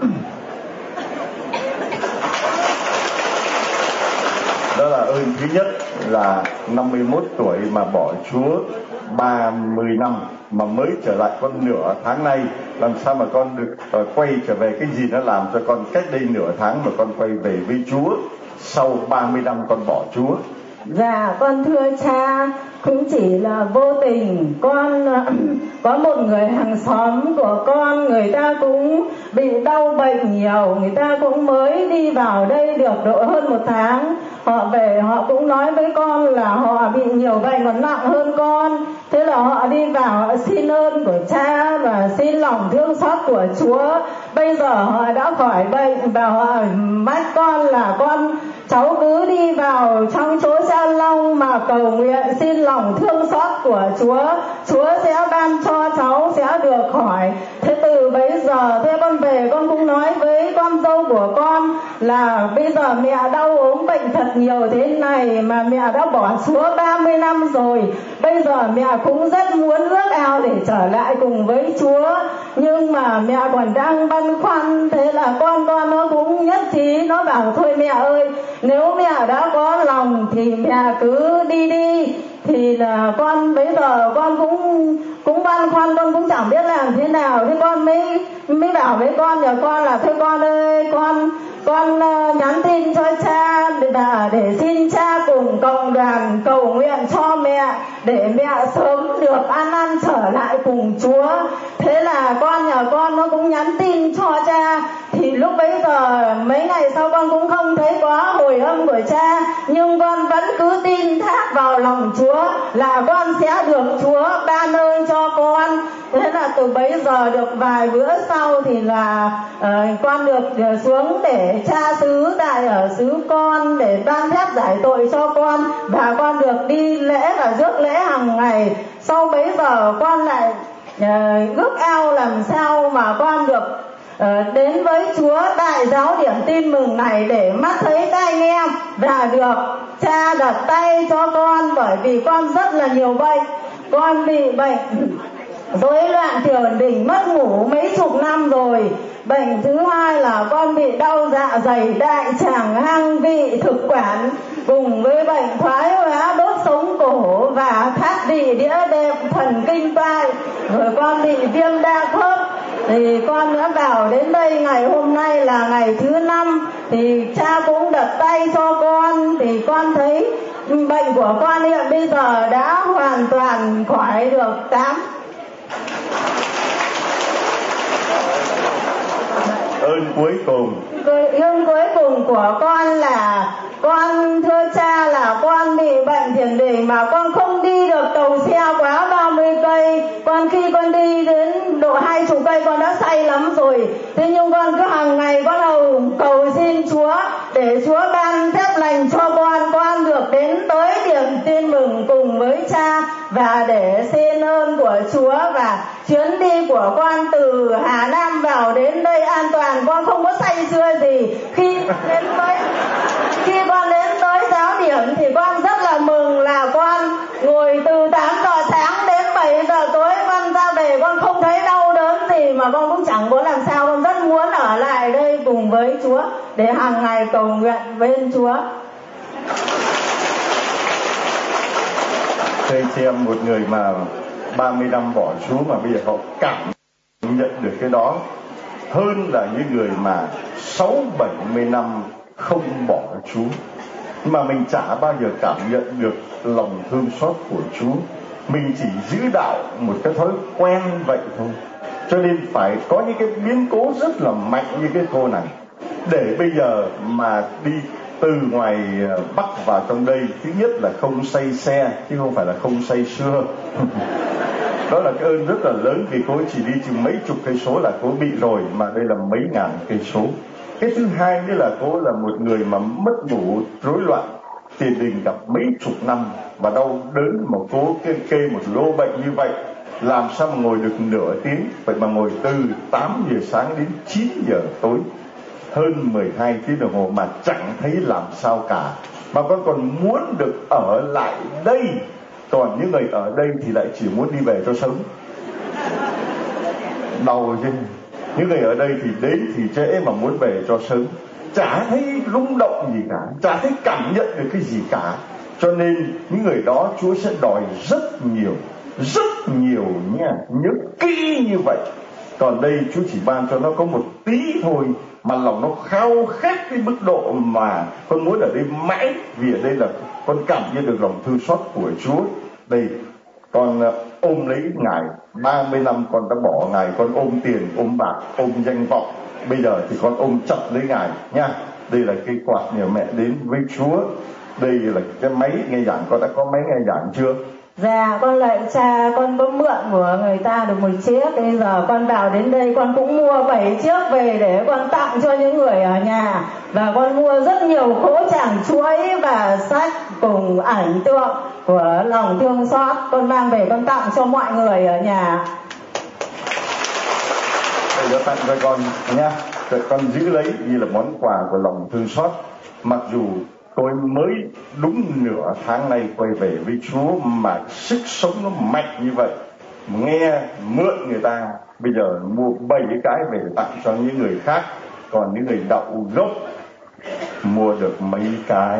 Speaker 1: Đó là ơn thứ nhất, là năm mươi mốt tuổi mà bỏ Chúa ba mươi năm mà mới trở lại con nửa tháng nay. Làm sao mà con được uh, quay trở về? Cái gì nó làm cho con cách đây nửa tháng mà con quay về với Chúa sau ba mươi năm con bỏ Chúa?
Speaker 3: Dạ, con thưa cha, cũng chỉ là vô tình. Con uh, có một người hàng xóm của con, người ta cũng bị đau bệnh nhiều, người ta cũng mới đi vào đây được độ hơn một tháng. Họ về họ cũng nói với con là họ bị nhiều bệnh còn nặng hơn con. Thế là họ đi vào họ xin ơn của cha và xin lòng thương xót của Chúa. Bây giờ họ đã khỏi bệnh và họ mách con là con cháu cứ đi vào trong chỗ Cha Long mà cầu nguyện xin lòng thương xót của Chúa. Chúa sẽ ban cho cháu sẽ được khỏi. Thế từ bấy giờ thế con về con cũng nói với con dâu của con là bây giờ mẹ đau ốm bệnh thật nhiều thế này mà mẹ đã bỏ Chúa ba mươi năm rồi. Bây giờ mẹ cũng rất muốn ước ao để trở lại cùng với Chúa, nhưng mà mẹ còn đang băn khoăn. Thế là con con nó cũng nhất trí, nó bảo thôi mẹ ơi, nếu mẹ đã có lòng thì mẹ cứ đi đi. Thì là con bây giờ con cũng cũng băn khoăn, con cũng chẳng biết làm thế nào. Thế con mới mới bảo với con nhà con là thôi con ơi, con con uh, nhắn tin cho cha để, để xin cha cùng cộng đoàn cầu nguyện cho mẹ để mẹ sớm được an an trở lại cùng Chúa. Thế là con nhà con nó cũng nhắn tin cho cha. Thì lúc bấy giờ mấy ngày sau con cũng không thấy có hồi âm của cha, nhưng con vẫn cứ tin thác vào lòng Chúa là con sẽ được Chúa ban ơn cho con. Thế là từ bấy giờ được vài bữa sau thì là uh, con được uh, xuống để cha xứ tại ở xứ con để ban phép giải tội cho con, và con được đi lễ và rước lễ hàng ngày. Sau bấy giờ con lại uh, ước ao làm sao mà con được uh, đến với Chúa tại giáo điểm tin mừng này để mắt thấy tai nghe và được cha đặt tay cho con, bởi vì con rất là nhiều bệnh. Con bị bệnh rối loạn tiền đình, mất ngủ mấy chục năm rồi. Bệnh thứ hai là con bị đau dạ dày, đại tràng, hang vị, thực quản, cùng với bệnh thoái hóa đốt sống cổ và thắt đỉ đĩa đệm thần kinh tai. Rồi con bị viêm đa khớp. Thì con đã vào đến đây ngày hôm nay là ngày thứ năm, thì cha cũng đặt tay cho con. Thì con thấy bệnh của con hiện bây giờ đã hoàn toàn khỏi được tám.
Speaker 1: Ơn cuối cùng
Speaker 3: Ơn cuối cùng của con là con thưa cha là con bị bệnh tiền đình mà con không đi được tàu xe
Speaker 5: đây con đã say lắm rồi. Thế nhưng con cứ hàng ngày con hầu cầu xin Chúa để Chúa ban phép lành cho con, con được đến tới điểm tin mừng cùng với cha, và để xin ơn của Chúa và chuyến đi của con từ Hà Nam vào đến đây an toàn, con không có say sưa gì. Khi đến với khi con đến tới giáo điểm thì con rất là mừng, là con ngồi từ tám giờ sáng đến bảy giờ tối con ra về, con không thấy đau đớn gì, mà con cũng chẳng muốn làm sao, con rất muốn ở lại đây cùng với Chúa để hàng ngày cầu nguyện bên Chúa.
Speaker 1: Thưa chị em, một người mà ba mươi năm bỏ Chúa mà bây giờ họ cảm nhận được cái đó hơn là những người mà sáu bảy mươi năm không bỏ Chúa, mà mình chả bao giờ cảm nhận được lòng thương xót của Chúa. Mình chỉ giữ đạo một cái thói quen vậy thôi. Cho nên phải có những cái biến cố rất là mạnh như cái cô này, để bây giờ mà đi từ ngoài Bắc vào trong đây, thứ nhất là không say xe chứ không phải là không say sưa. Đó là cái ơn rất là lớn, vì cô chỉ đi chừng mấy chục cây số là cô bị rồi, mà đây là mấy ngàn cây số. Cái thứ hai nữa là cô là một người mà mất ngủ, rối loạn tiền đình gặp mấy chục năm và đau đớn, mà cố kê, kê một lô bệnh như vậy, làm sao mà ngồi được nửa tiếng. Vậy mà ngồi từ tám giờ sáng đến chín giờ tối, hơn mười hai tiếng đồng hồ mà chẳng thấy làm sao cả, mà con còn muốn được ở lại đây. Còn những người ở đây thì lại chỉ muốn đi về cho sớm. Đau chứ. Những người ở đây thì đến thì trễ mà muốn về cho sớm, chả thấy rung động gì cả, chả thấy cảm nhận được cái gì cả. Cho nên những người đó Chúa sẽ đòi rất nhiều, rất nhiều nha, nhớ kỹ như vậy. Còn đây Chúa chỉ ban cho nó có một tí thôi, mà lòng nó khao khát cái mức độ mà con muốn ở đây mãi. Vì ở đây là con cảm nhận được lòng thương xót của Chúa. Đây, con ôm lấy Ngài ba mươi năm, con đã bỏ Ngài, con ôm tiền, ôm bạc, ôm danh vọng. Bây giờ thì con ôm chặt lấy Ngài nha. Đây là cái quạt nhờ mẹ đến với Chúa. Đây là cái máy nghe giảng, con đã có máy nghe giảng chưa?
Speaker 5: Dạ, con lạy cha, con có mượn của người ta được một chiếc. Bây giờ con vào đến đây con cũng mua bảy chiếc về để con tặng cho những người ở nhà. Và con mua rất nhiều cỗ tràng chuối và sách cùng ảnh tượng của lòng thương xót. Con mang về con tặng cho mọi người ở nhà.
Speaker 1: Đây cho tặng cho con nha. Rồi con giữ lấy như là món quà của lòng thương xót. Mặc dù tôi mới đúng nửa tháng nay quay về với Chúa mà sức sống nó mạnh như vậy, nghe mượn người ta, bây giờ mua bảy cái về tặng cho những người khác. Còn những người đậu gốc mua được mấy cái.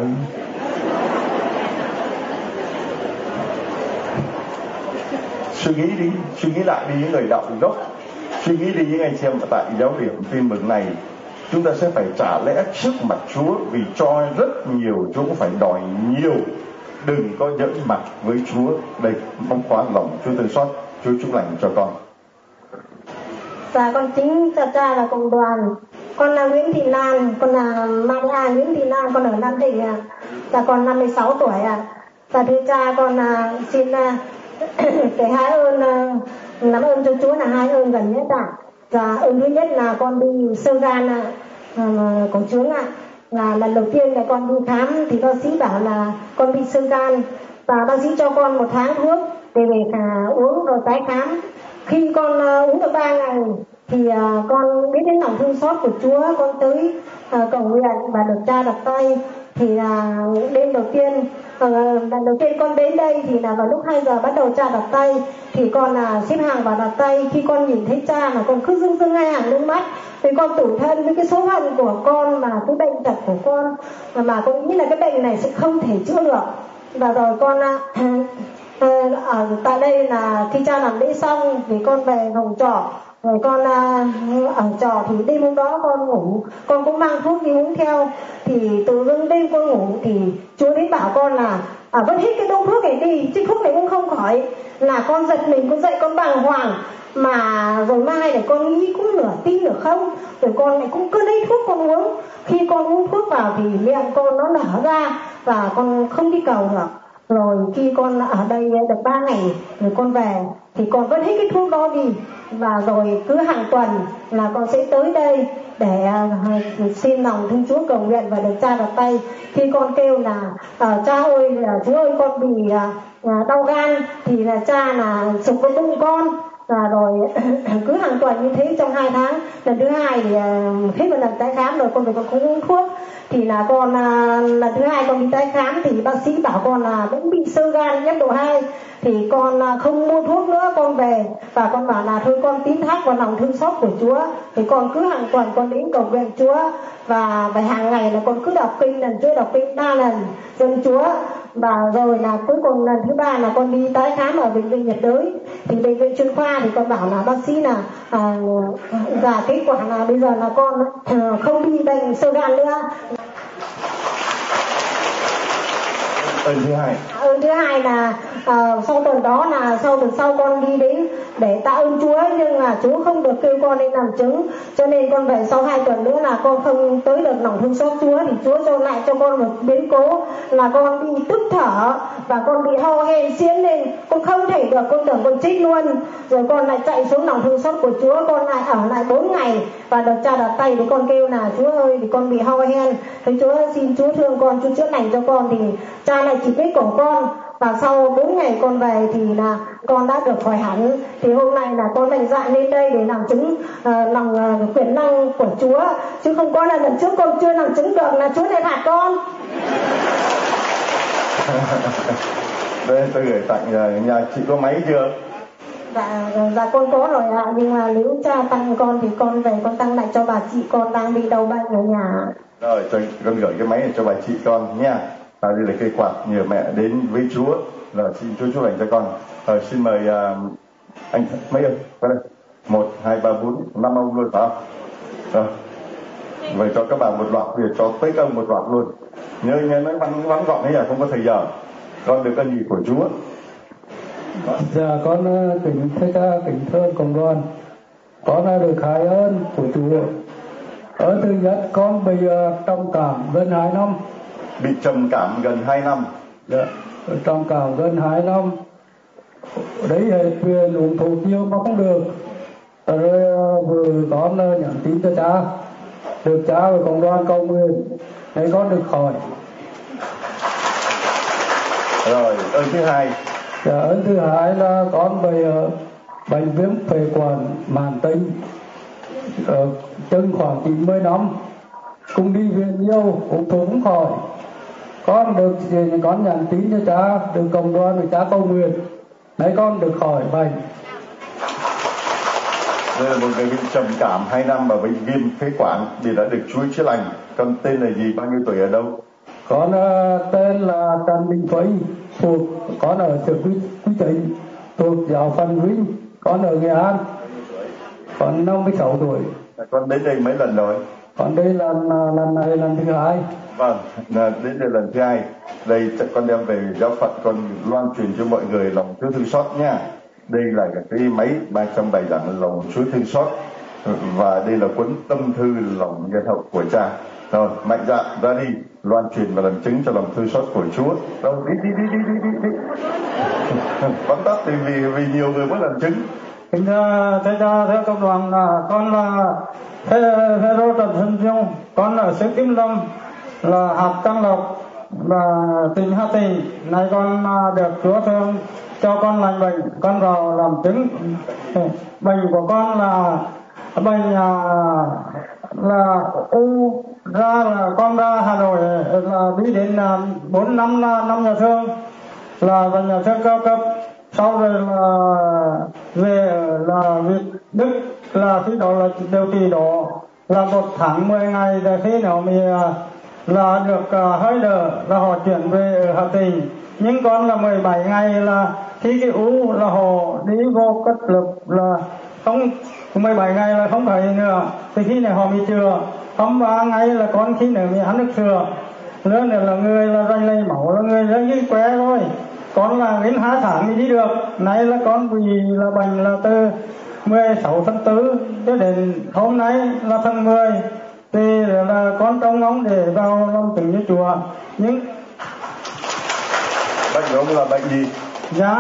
Speaker 1: Suy nghĩ đi, suy nghĩ lại đi những người đậu gốc. Suy nghĩ đi những anh chị em tại giáo điểm tin mừng này. Chúng ta sẽ phải trả lẽ trước mặt Chúa, vì cho rất nhiều Chúa cũng phải đòi nhiều. Đừng có giỡn mặt với Chúa. Đây, mong khóa lòng Chúa thương xót. Chúa chúc lành cho con.
Speaker 4: Dạ, con chính cha cha là cộng đoàn. Con là Nguyễn Thị Lan, con là Maria Nguyễn Thị Lan, con ở Nam Định ạ. Dạ, con năm mươi sáu tuổi ạ. Dạ, thưa cha, con là xin cái hai ơn, làm ơn cho Chúa là hai ơn gần nhất ạ. Dạ, ơn thứ nhất là con đi sơ gan ạ, cổ trướng ạ. Là lần đầu tiên là con đi khám thì bác sĩ bảo là con bị sơ gan, và bác sĩ cho con một tháng thuốc để về cả uống rồi tái khám. Khi con uh, uống được ba ngày thì uh, con biết đến lòng thương xót của Chúa, con tới uh, cầu nguyện và được cha đặt tay. Thì là uh, đêm đầu tiên, uh, lần đầu tiên con đến đây thì là vào lúc hai giờ bắt đầu cha đặt tay. Thì con là uh, xếp hàng vào đặt tay. Khi con nhìn thấy cha là con cứ rưng rưng hai hàng nước mắt. Vì con tủi thân với cái số phận của con và cái bệnh tật của con, mà, mà con nghĩ là cái bệnh này sẽ không thể chữa được. Và rồi con uh, ở tại đây là khi cha làm lễ xong thì con về phòng trọ, rồi con ở trọ thì đêm hôm đó con ngủ, con cũng mang thuốc đi uống theo. Thì từ dưng đêm con ngủ thì Chúa đến bảo con là à, vẫn hít cái đông thuốc này đi chứ thuốc này cũng không khỏi. Là con giật mình, con dậy con bàng hoàng, mà rồi mai để con nghĩ cũng nửa tin nửa không, rồi con lại cũng cứ lấy thuốc con uống. Khi con uống thuốc vào thì miệng con nó nở ra và con không đi cầu được. Rồi khi con ở đây được ba ngày rồi con về thì con vẫn hết cái thuốc đó đi. và rồi cứ hàng tuần là con sẽ tới đây để uh, xin lòng thương Chúa cầu nguyện và được cha đặt tay. Khi con kêu là uh, cha ơi, là Chúa ơi, con bị uh, đau gan, thì là cha là sụp vào bụng con. Và rồi cứ hàng tuần như thế trong hai tháng. Lần thứ hai thì uh, hết một lần tái khám rồi con về con không uống thuốc. Thì là con uh, lần thứ hai con đi tái khám thì bác sĩ bảo con là vẫn bị xơ gan nhất độ hai. Thì con uh, không mua thuốc nữa, con về và con bảo là thôi con tín thác vào lòng thương xót của Chúa. Thì con cứ hàng tuần con đến cầu nguyện Chúa, và và hàng ngày là con cứ đọc kinh, lần trước đọc kinh ba lần dân Chúa. Và rồi là cuối cùng lần thứ ba là con đi tái khám ở bệnh viện nhiệt đới. Thì bệnh viện chuyên khoa thì con bảo là bác sĩ là à, và kết quả là bây giờ là con à, không bị bệnh xơ gan nữa.
Speaker 1: Ơn thứ hai.
Speaker 4: Ơn thứ hai là uh, sau tuần đó là sau tuần sau con đi đến để tạ ơn Chúa, nhưng mà Chúa không được kêu con lên làm chứng, cho nên con về sau hai tuần nữa là con không tới được lòng thương xót Chúa. Thì Chúa cho lại cho con một biến cố là con bị tức thở và con bị ho hen xiến lên, con không thể được, con tưởng con chết luôn. Rồi con lại chạy xuống lòng thương xót của Chúa, con lại ở lại bốn ngày và được cha đặt tay. Thì con kêu là Chúa ơi, thì con bị ho hen, thì Chúa xin Chúa thương con, Chúa chữa lành cho con. Thì cha lại chỉ biết cổ con, và sau bốn ngày con về thì là con đã được khỏi hẳn. Thì hôm nay là con mạnh dạn lên đây để làm chứng uh, lòng uh, quyền năng của Chúa, chứ không có là lần trước con chưa làm chứng được là Chúa lại phạt con.
Speaker 1: Đây tôi gửi tặng uh, nhà chị có máy chưa?
Speaker 4: Dạ, dạ con có rồi ạ, à. Nhưng mà nếu cha tặng con thì con về con tăng lại cho bà chị con đang bị đau bệnh ở nhà.
Speaker 1: Rồi cho con gửi cái máy này cho bà chị con nha. À, đây là cây quạt nhờ mẹ đến với Chúa, là xin Chúa chúc lành cho con. À, xin mời uh, anh mấy ơi, qua đây, một hai ba bốn năm ông luôn phải không? Rồi, vậy cho các bạn một loạt, việc cho tới ông một loạt luôn. Nhớ nhớ nói vắn vắn gọn thế là không có thời giờ. Con được ơn gì của Chúa?
Speaker 6: Dạ con kính thưa cha, kính thưa cộng đoàn, con đã được khai ơn của Chúa. Ơn thứ nhất, con bị trầm cảm gần hai năm.
Speaker 1: Bị trầm cảm gần hai năm.
Speaker 6: Dạ, trầm cảm gần hai năm. Đấy là quyền uống thuốc nhiều mà không được. Rồi vừa con nhắn tin cho cha, được cha và cộng đoàn cầu nguyện để con được khỏi.
Speaker 1: Rồi, ơn thứ hai.
Speaker 6: Dạ, ơn thứ hai là con bị uh, bệnh viêm phế quản mãn tính, uh, chân khoảng chín mươi năm, cũng đi viện nhiều, uống thuốc không khỏi. Con được con nhắn tin cho cha, được cộng đoàn với cha cầu nguyện, đấy con được khỏi bệnh.
Speaker 1: Đây là một người bị trầm cảm hai năm và bệnh viêm phế quản thì đã được Chúa chữa lành. Con tên là gì, bao nhiêu tuổi, ở đâu?
Speaker 6: Con uh, tên là Trần Minh Phi, thuộc con ở trường Quý Quý Trịnh, thuộc giáo phận Vinh, con ở Nghệ An, con năm mươi sáu tuổi.
Speaker 1: Con đến đây mấy lần rồi?
Speaker 6: Con đây lần lần này lần thứ hai.
Speaker 1: Vâng, đến đây lần thứ hai. Đây con đem về giáo phận, con loan truyền cho mọi người lòng Chúa thương xót nha. Đây là cái máy ba trăm bài giảng lòng Chúa thương xót, và đây là cuốn tâm thư lòng nhân hậu của cha. Rồi, mạnh dạn ra đi loan truyền và làm chứng cho lòng thương xót của Chúa. Rồi, đi đi đi đi đi đi. đi. Vắn tắt thì vì vì nhiều người muốn làm chứng.
Speaker 6: Kính thưa thầy cha, thưa cộng đoàn, là con là Phêrô Trần Xuân Dung, con ở xứ Kim Lâm, là hạt Tăng Lộc, và tỉnh Hà Tĩnh. Nay con được Chúa thương cho con lành bệnh, con vào làm chứng. Bệnh của con là bệnh là u, ra là con ra Hà Nội là đi đến bốn năm năm nhà thương, là bệnh nhà thương cao cấp. Sau rồi là về là Việt Đức, là khi đó là điều trị đó là một tháng mười ngày, là khi nào mình là được uh, hơi đỡ là họ chuyển về Hà Tĩnh. Nhưng con là mười bảy ngày là khi cái u là họ đi vô cất lực là không, mười bảy ngày là không phải nữa. Thì khi này họ bị chữa, không ba ngày là con khi nữa mình ăn được sữa. Lớn nữa là người là ranh lây máu, là người rất cái khỏe rồi. Con là đến hai tháng mới đi được. Nay là con vì là bệnh là từ mười sáu tháng tư cho đến hôm nay là tháng mười. Thì là con trông ngóng để vào làm chứng cho Chúa. Nhưng
Speaker 1: bệnh của ông là bệnh gì?
Speaker 6: Dạ,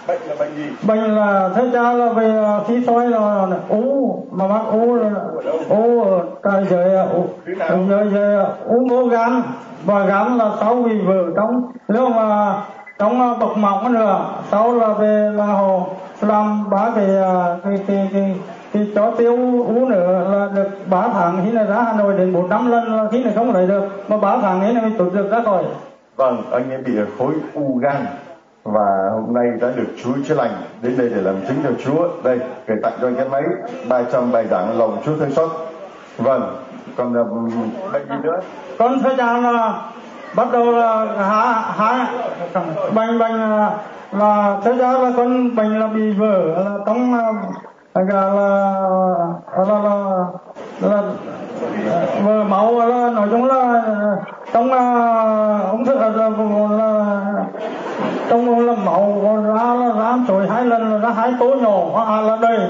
Speaker 1: Bệnh là bệnh gì?
Speaker 6: Bệnh là thế cha là về khí xoay là u, mà mắc u là u ở tại dưới u dưới dưới u mô gan, và gan là sau vì vỡ trong nếu mà trong bọc mỏng nữa, sau là về là họ làm ba cái cái cái cái, cái cho tiêu u nữa là được ba tháng, khi này ra Hà Nội đến bốn năm lần là khi này không lấy được, mà ba tháng ấy này mới tụt được ra khỏi.
Speaker 1: Vâng, anh ấy bị khối u gan và hôm nay đã được Chúa chữa lành, đến đây để làm chứng cho Chúa. Đây, gửi tặng cho anh cái máy ba trăm bài giảng lòng Chúa thương xót. Vâng, còn uh, bệnh gì nữa?
Speaker 6: Con thời gian là bắt đầu là há há bệnh bệnh là, là thời gian là con bệnh là bị vỡ là trong là là là là, là, là vỡ máu, là nói chung là trong ống thư là, là, là trong là máu ra là ra rồi hai lần là ra hai tố nhỏ à, là đây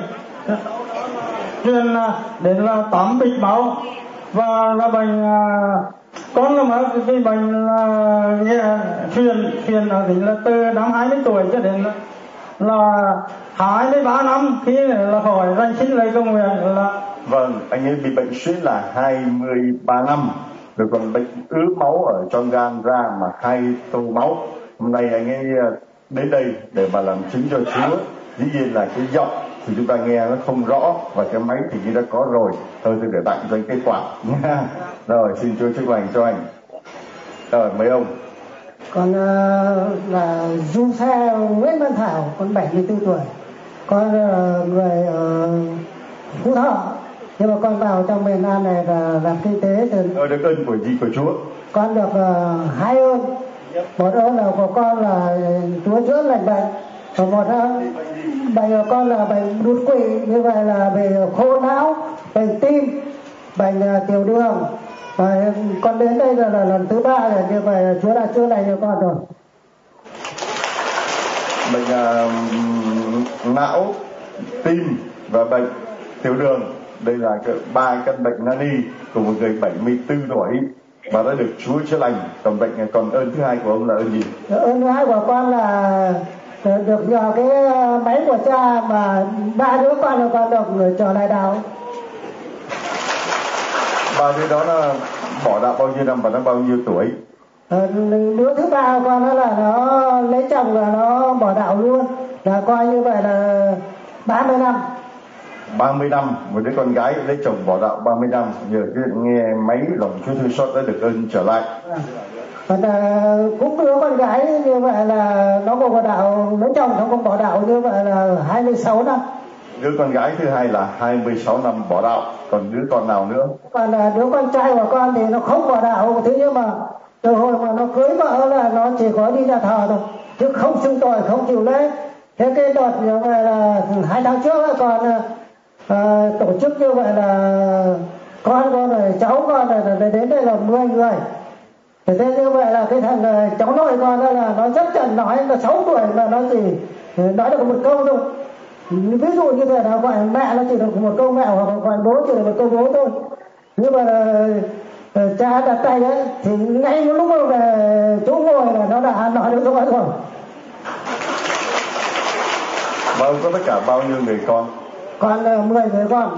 Speaker 6: truyền đến là tám bịch máu, và là bệnh con là mà cái bệnh là truyền truyền là tính là từ năm hai mươi tuổi cho đến là, là hai mươi ba năm khi là khỏi danh xin lấy công nguyện là.
Speaker 1: Vâng, anh ấy bị bệnh suyễn là hai mươi ba năm, rồi còn bệnh ứ máu ở trong gan ra mà hai tô máu. Hôm nay anh ấy đến đây để mà làm chứng cho Chúa. Dĩ nhiên là cái giọng thì chúng ta nghe nó không rõ, và cái máy thì như đã có rồi. Thôi tôi để tặng cho anh kết quả nha. Rồi xin Chúa chúc lành cho anh. Rồi mấy ông.
Speaker 7: Con uh, là du xe Nguyễn Văn Thảo, con bảy mươi tư tuổi, con uh, người ở Phú Thọ, nhưng mà con vào trong miền Nam này là làm kinh tế từ.
Speaker 1: Ờ, được ơn của gì của Chúa.
Speaker 7: Con được uh, hai ơn. Một ơn là của con là Chúa chữa lành bệnh, và một ơn bệnh của con là bệnh đột quỵ, như vậy là về khô não, bệnh tim, bệnh uh, tiểu đường. Và con đến đây là, là lần thứ ba rồi, như vậy Chúa đã chữa lành cho con rồi.
Speaker 1: Bệnh uh, não, tim và bệnh tiểu đường, đây là ba căn bệnh nan y của một người bảy mươi tư tuổi và đã được Chúa chữa lành. Còn bệnh còn ơn thứ hai của ông là ơn gì?
Speaker 7: Ơn thứ hai của con là được nhờ cái máy của cha mà ba đứa con của con được người trở lại đạo.
Speaker 1: Ba đứa đó nó bỏ đạo bao nhiêu năm và nó bao nhiêu tuổi?
Speaker 7: Ờ, đứa thứ ba của con nó là nó lấy chồng và nó bỏ đạo luôn, là coi như vậy là ba mươi năm.
Speaker 1: ba mươi năm, một đứa con gái lấy chồng bỏ đạo ba mươi năm, nhờ cái nghe máy lòng Chúa thương xót đã được ơn trở lại.
Speaker 7: Còn à, cũng đứa con gái như vậy là nó có bỏ đạo, lấy chồng nó không bỏ đạo, như vậy là hai mươi sáu năm.
Speaker 1: Đứa con gái thứ hai là hai mươi sáu năm bỏ đạo. Còn đứa con nào nữa?
Speaker 7: Còn à, đứa con trai của con thì nó không bỏ đạo, thế nhưng mà từ hồi mà nó cưới vợ là nó chỉ có đi nhà thờ thôi, chứ không xưng tội, không chịu lễ. Thế cái đợt như vậy là hai tháng trước còn à, tổ chức như vậy là con con rồi cháu con rồi đến đây là mười người. Thế như vậy là cái thằng cháu nội con đó là nó rất chậm nói, nó sáu tuổi mà nó chỉ nói được một câu thôi. Ví dụ như thế là gọi mẹ nó chỉ được một câu mẹ, hoặc gọi bố chỉ được một câu bố thôi. Nhưng mà uh, cha đặt tay đấy thì ngay một lúc mà về chỗ ngồi là nó đã nói được rồi rồi.
Speaker 1: Và ông có tất cả bao nhiêu người con?
Speaker 7: Con uh, mười người con.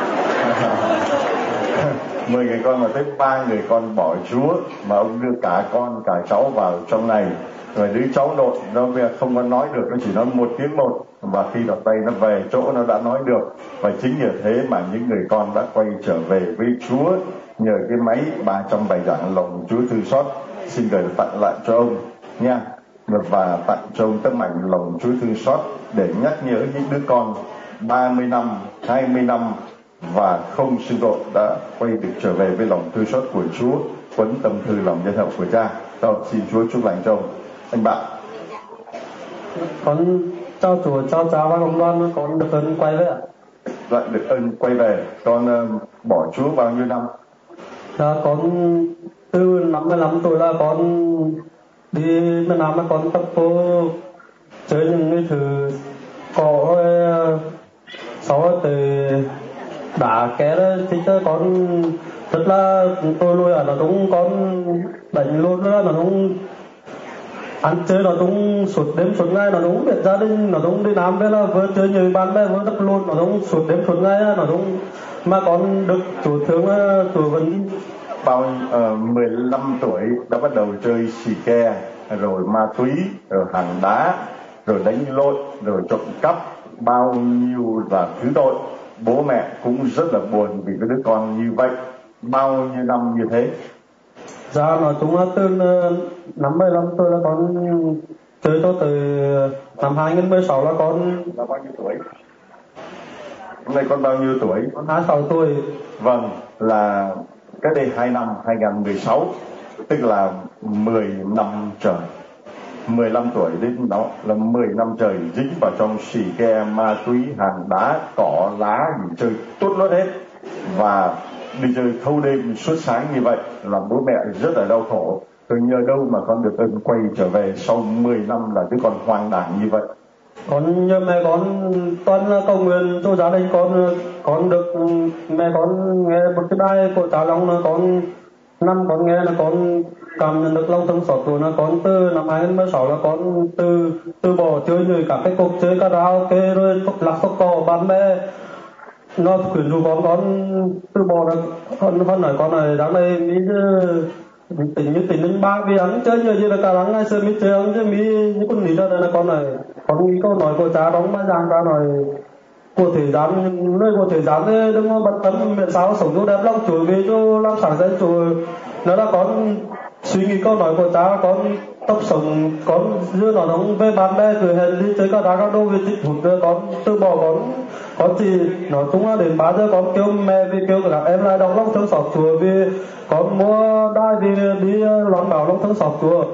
Speaker 1: Mười người con mà tới ba người con bỏ Chúa, mà ông đưa cả con cả cháu vào trong này. Rồi đứa cháu nội nó không có nói được, nó chỉ nói một tiếng một, và khi đặt tay nó về chỗ nó đã nói được. Và chính nhờ thế mà những người con đã quay trở về với Chúa nhờ cái máy ba trăm bài giảng lòng Chúa thương xót. Xin gửi tặng lại cho ông nha, và tặng cho ông tấm ảnh lòng Chúa thương xót để nhắc nhớ những đứa con ba mươi năm, hai mươi năm và không xưng tội đã quay được trở về với lòng thương xót của Chúa, quấn tâm thư lòng nhân hậu của cha. Rồi xin Chúa chúc lành cho ông. Anh bạn.
Speaker 6: Con chào Chúa, chào cha và cộng đoàn, con được ơn quay về ạ.
Speaker 1: Lại được ơn quay về. Con uh, bỏ Chúa bao nhiêu năm?
Speaker 6: Dạ, con từ năm mươi lăm tuổi là con đi miền Nam, là con tập vô chơi những cái thứ có sau từ đá ké đó, thì con rất là tôi lui ở nó cũng con bệnh luôn đó, nó cũng ăn chơi nó cũng suốt đêm suốt ngày, nó cũng biết gia đình, nó cũng đi làm, với là vừa chơi như bạn bè vừa đập luôn, nó cũng suốt đêm suốt ngày, nó cũng mà con được chủ thương chủ vẫn
Speaker 1: bao uh, mười lăm tuổi đã bắt đầu chơi xì ke, rồi ma túy, rồi hàng đá, rồi đánh lộn, rồi trộm cắp, bao nhiêu là thứ tội. Bố mẹ cũng rất là buồn vì cái đứa con như vậy, bao nhiêu năm như thế.
Speaker 6: Dạ, nói chung là từ năm mười lăm tôi là con chơi tôi từ năm hai nghìn mười sáu là con
Speaker 1: là bao nhiêu tuổi? Hôm nay con bao nhiêu tuổi?
Speaker 6: Con hai mươi sáu tuổi.
Speaker 1: Vâng, là cái đây hai năm, hai nghìn mười sáu, tức là mười năm trời. mười lăm tuổi đến đó là mười năm trời dính vào trong xì ke, ma túy, hàng đá, cỏ, lá, gì chơi tốt lót hết. Và đi chơi thâu đêm suốt sáng như vậy là bố mẹ rất là đau khổ. Tôi nhờ đâu mà con được ơn quay trở về sau mười năm là đứa con hoang đàng như vậy.
Speaker 6: Con nhờ mẹ con toàn là cầu nguyện cho gia đình con, con được mẹ con nghe một cái bài của Cha Long là con năm con nghe là con cảm nhận được lòng thương xót của nó. Con từ năm hai nghìn mười sáu là con từ từ bỏ chơi như các cái cuộc chơi karaoke rồi thuốc lắc thuốc cò bạn bè nó khuyến rũ con, con từ bỏ được. Con con nói con này đáng đây mỹ tính như tính đến ba vì ăn chơi nhiều gì là cả tháng ngày xưa mỹ chơi ăn chứ mỹ như con nghĩ ra đây là con này con nghĩ câu nói của Cha đóng mà giang ra nói của thời gian nơi của thời gian ấy đừng có bận tâm miễn sao sống cho đẹp lòng Chúa vì cho làm sáng danh Chúa. Nó là con suy nghĩ câu nói của Cha, con tập sống con dưa nó đóng về bạn bè cười hẹn đi chơi cả đá các đô vì thích hụt đưa con từ bỏ con con chỉ nói chung là đến ba giờ con kêu mẹ vì kêu các em lại đóng lòng thương xót Chúa vì con mua đai đi đi loan bảo lòng thương xót Chúa.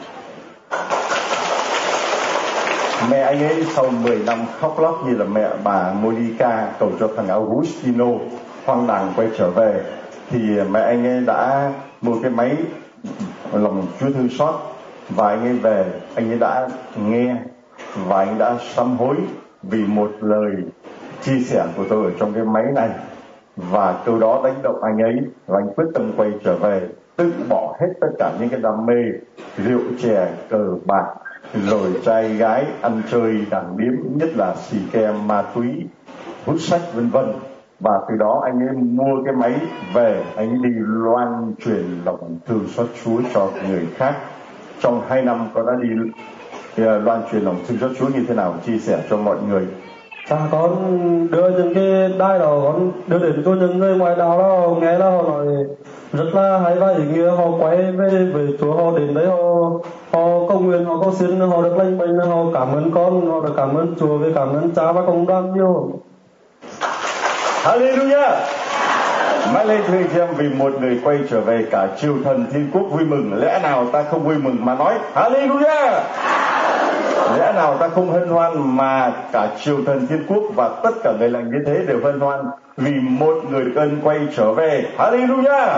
Speaker 1: Mẹ anh ấy sau mười năm khóc lóc như là mẹ bà Monica cầu cho thằng Augustino hoang đàng quay trở về, thì mẹ anh ấy đã mua cái máy lòng Chúa thương xót và anh ấy về, anh ấy đã nghe và anh đã sám hối vì một lời chia sẻ của tôi ở trong cái máy này, và câu đó đánh động anh ấy và anh quyết tâm quay trở về, tự bỏ hết tất cả những cái đam mê rượu chè cờ bạc rồi trai gái ăn chơi đảng điếm, nhất là xì ke ma túy hút sách vân vân. Và từ đó anh ấy mua cái máy về, anh ấy đi loan truyền lòng thương xót Chúa cho người khác. Trong hai năm con đã đi uh, loan truyền lòng thương xót Chúa như thế nào, chia sẻ cho mọi người.
Speaker 6: Cha con đưa những cái đai đó con đưa đến cho những người ngoài đạo đó nghe là họ nói rất là hay và ý nghĩa. Họ quay về với Chúa, họ đến đấy họ họ cầu nguyện, họ cầu xin, họ được lành bệnh, họ cảm ơn con, họ được cảm ơn Chúa vì cảm ơn Cha và công đoàn nhiều.
Speaker 1: Hallelujah. Mãi lên thưa chị em, vì một người quay trở về cả triều thần thiên quốc vui mừng, lẽ nào ta không vui mừng mà nói Hallelujah? Lẽ nào ta không hân hoan mà cả triều thần thiên quốc và tất cả người lành như thế đều hân hoan vì một người được ơn quay trở về. Hallelujah.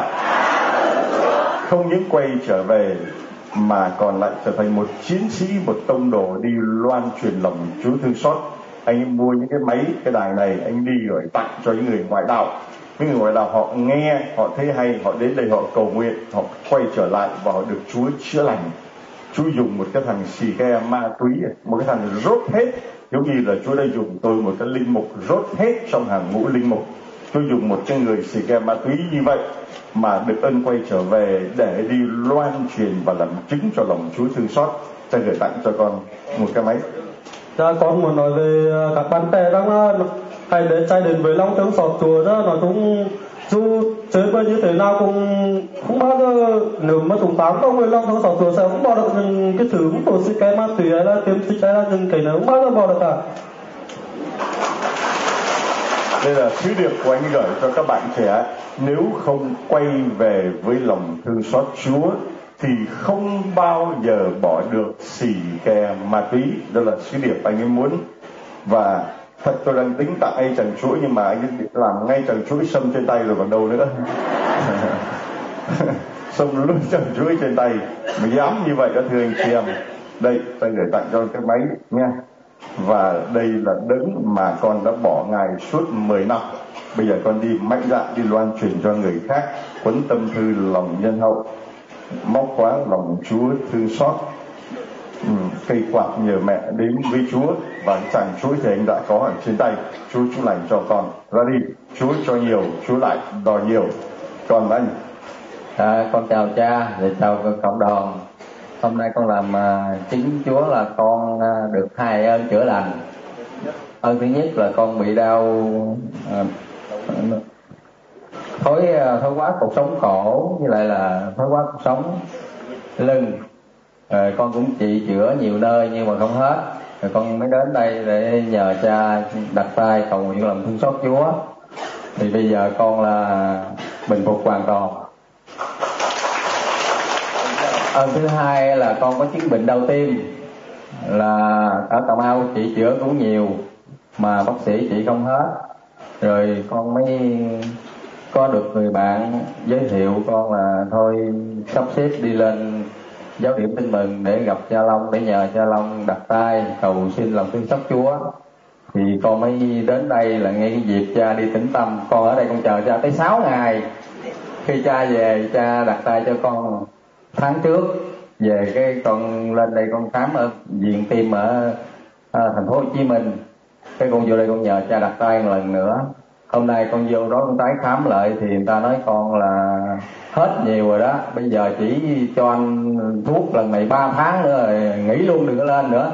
Speaker 1: Không những quay trở về mà còn lại trở thành một chiến sĩ, một tông đồ đi loan truyền lòng Chúa thương xót. Anh ấy mua những cái máy, cái đài này anh đi rồi tặng cho những người ngoại đạo. Những người ngoại đạo họ nghe, họ thấy hay, họ đến đây họ cầu nguyện, họ quay trở lại và họ được Chúa chữa lành. Chúa dùng một cái thằng xì ke ma túy, một cái thằng rốt hết, giống như là Chúa đã dùng tôi một cái linh mục rốt hết trong hàng ngũ linh mục. Chúa dùng một cái người xì ke ma túy như vậy mà được ơn quay trở về để đi loan truyền và làm chứng cho lòng Chúa thương xót. Cha gửi tặng cho con một cái máy.
Speaker 6: Cha con muốn nói về các bạn trẻ đang hay để chạy đến với lòng thương xót Chúa đó, nó cũng dù chơi bao nhiêu thế nào cũng không bao giờ, nếu mà chúng ta không với lòng thương xót Chúa sẽ không bỏ được những cái thứ của xì ke ma túy hay là tiêm xịt hay là những cái nào không bao giờ bỏ được cả.
Speaker 1: Đây là sứ điệp của anh gửi cho các bạn trẻ. Nếu không quay về với lòng thương xót Chúa thì không bao giờ bỏ được xì ke ma túy. Đó là sứ điệp anh ấy muốn. Và thật tôi đang tính tặng anh trần chuỗi, nhưng mà anh ấy làm ngay trần chuỗi xâm trên tay rồi còn đâu nữa. Xâm luôn trần chuỗi trên tay mà dám như vậy đó thưa anh chị em. Đây tôi gửi tặng cho cái máy nha. Và đây là đấng mà con đã bỏ Ngài suốt mười năm. Bây giờ con đi mạnh dạn đi loan truyền cho người khác, quấn tâm thư lòng nhân hậu, móc khóa lòng Chúa thương xót. ừ, cây quạt nhờ mẹ đến với Chúa, và chàng chuỗi thì anh đã có ở trên tay. Chúa chúc lành cho con, ra đi, Chúa cho nhiều, Chúa lại đòi nhiều. Còn anh,
Speaker 8: à, con chào cha, và chào cộng đoàn. Hôm nay con làm uh, chính Chúa là con uh, được hai ơn chữa lành. Ơn thứ nhất là con bị đau uh, thối uh, thối quá cuộc sống khổ, với lại là thối quá cuộc sống lưng. Rồi con cũng trị chữa nhiều nơi nhưng mà không hết. Rồi con mới đến đây để nhờ cha đặt tay cầu nguyện lòng thương xót Chúa. Thì bây giờ con là bình phục hoàn toàn. Ơn thứ hai là con có chứng bệnh đau tim, là ở Cà Mau trị chữa cũng nhiều mà bác sĩ trị không hết. Rồi con mới có được người bạn giới thiệu con là thôi sắp xếp đi lên giáo điểm Tin Mừng để gặp cha Long, để nhờ cha Long đặt tay cầu xin lòng thương xót Chúa. Thì con mới đến đây là nghe cái dịp cha đi Tĩnh Tâm. Con ở đây con chờ cha tới sáu ngày. Khi cha về, cha đặt tay cho con tháng trước. Về cái con lên đây con khám ở viện tim ở à, thành phố Hồ Chí Minh. Cái con vô đây con nhờ cha đặt tay một lần nữa. Hôm nay con vô đó con tái khám lại thì người ta nói con là hết nhiều rồi đó. Bây giờ chỉ cho anh thuốc lần này ba tháng nữa rồi nghỉ luôn, đừng có lên nữa.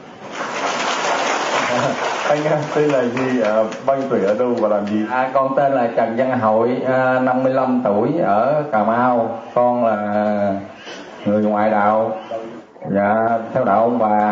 Speaker 1: Anh tên là gì, à, bao nhiêu tuổi, ở đâu và làm gì?
Speaker 8: À, con tên là Trần Văn Hội, à, năm mươi lăm tuổi, ở Cà Mau. Con là người ngoại đạo, dạ theo đạo ông bà.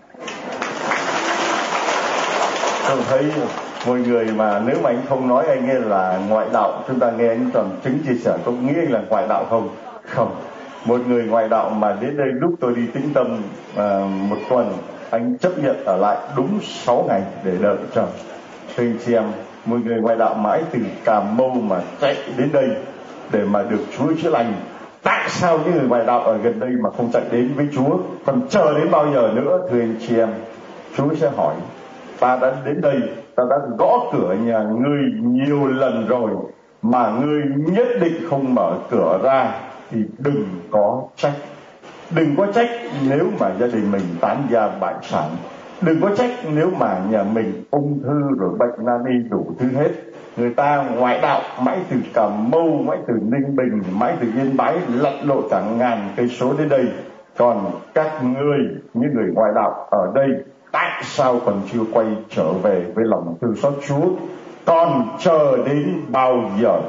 Speaker 1: Tôi thấy mọi người mà nếu mà anh không nói anh nghe là ngoại đạo, chúng ta nghe anh toàn chứng chia sẻ, có nghĩ anh là ngoại đạo không? Không. Một người ngoại đạo mà đến đây lúc tôi đi Tĩnh Tâm à, một tuần, anh chấp nhận ở lại đúng sáu ngày để đợi chờ. Thưa anh chị em, một người ngoại đạo mãi từ Cà Mau mà chạy đến đây để mà được Chúa chữa lành. Tại sao những người ngoại đạo ở gần đây mà không chạy đến với Chúa, còn chờ đến bao giờ nữa? Thưa anh chị em, Chúa sẽ hỏi: ta đã đến đây, ta đã gõ cửa nhà ngươi nhiều lần rồi mà ngươi nhất định không mở cửa ra, thì đừng có trách. Đừng có trách nếu mà gia đình mình tán gia bại sản. Đừng có trách nếu mà nhà mình ung thư rồi bệnh nan y đủ thứ hết. Người ta ngoại đạo mãi từ Cà Mau, mãi từ Ninh Bình, mãi từ Yên Bái, lặn lội cả ngàn cây số đến đây. Còn các ngươi, những người ngoại đạo ở đây, tại sao còn chưa quay trở về với lòng thương xót Chúa? Còn chờ đến bao giờ?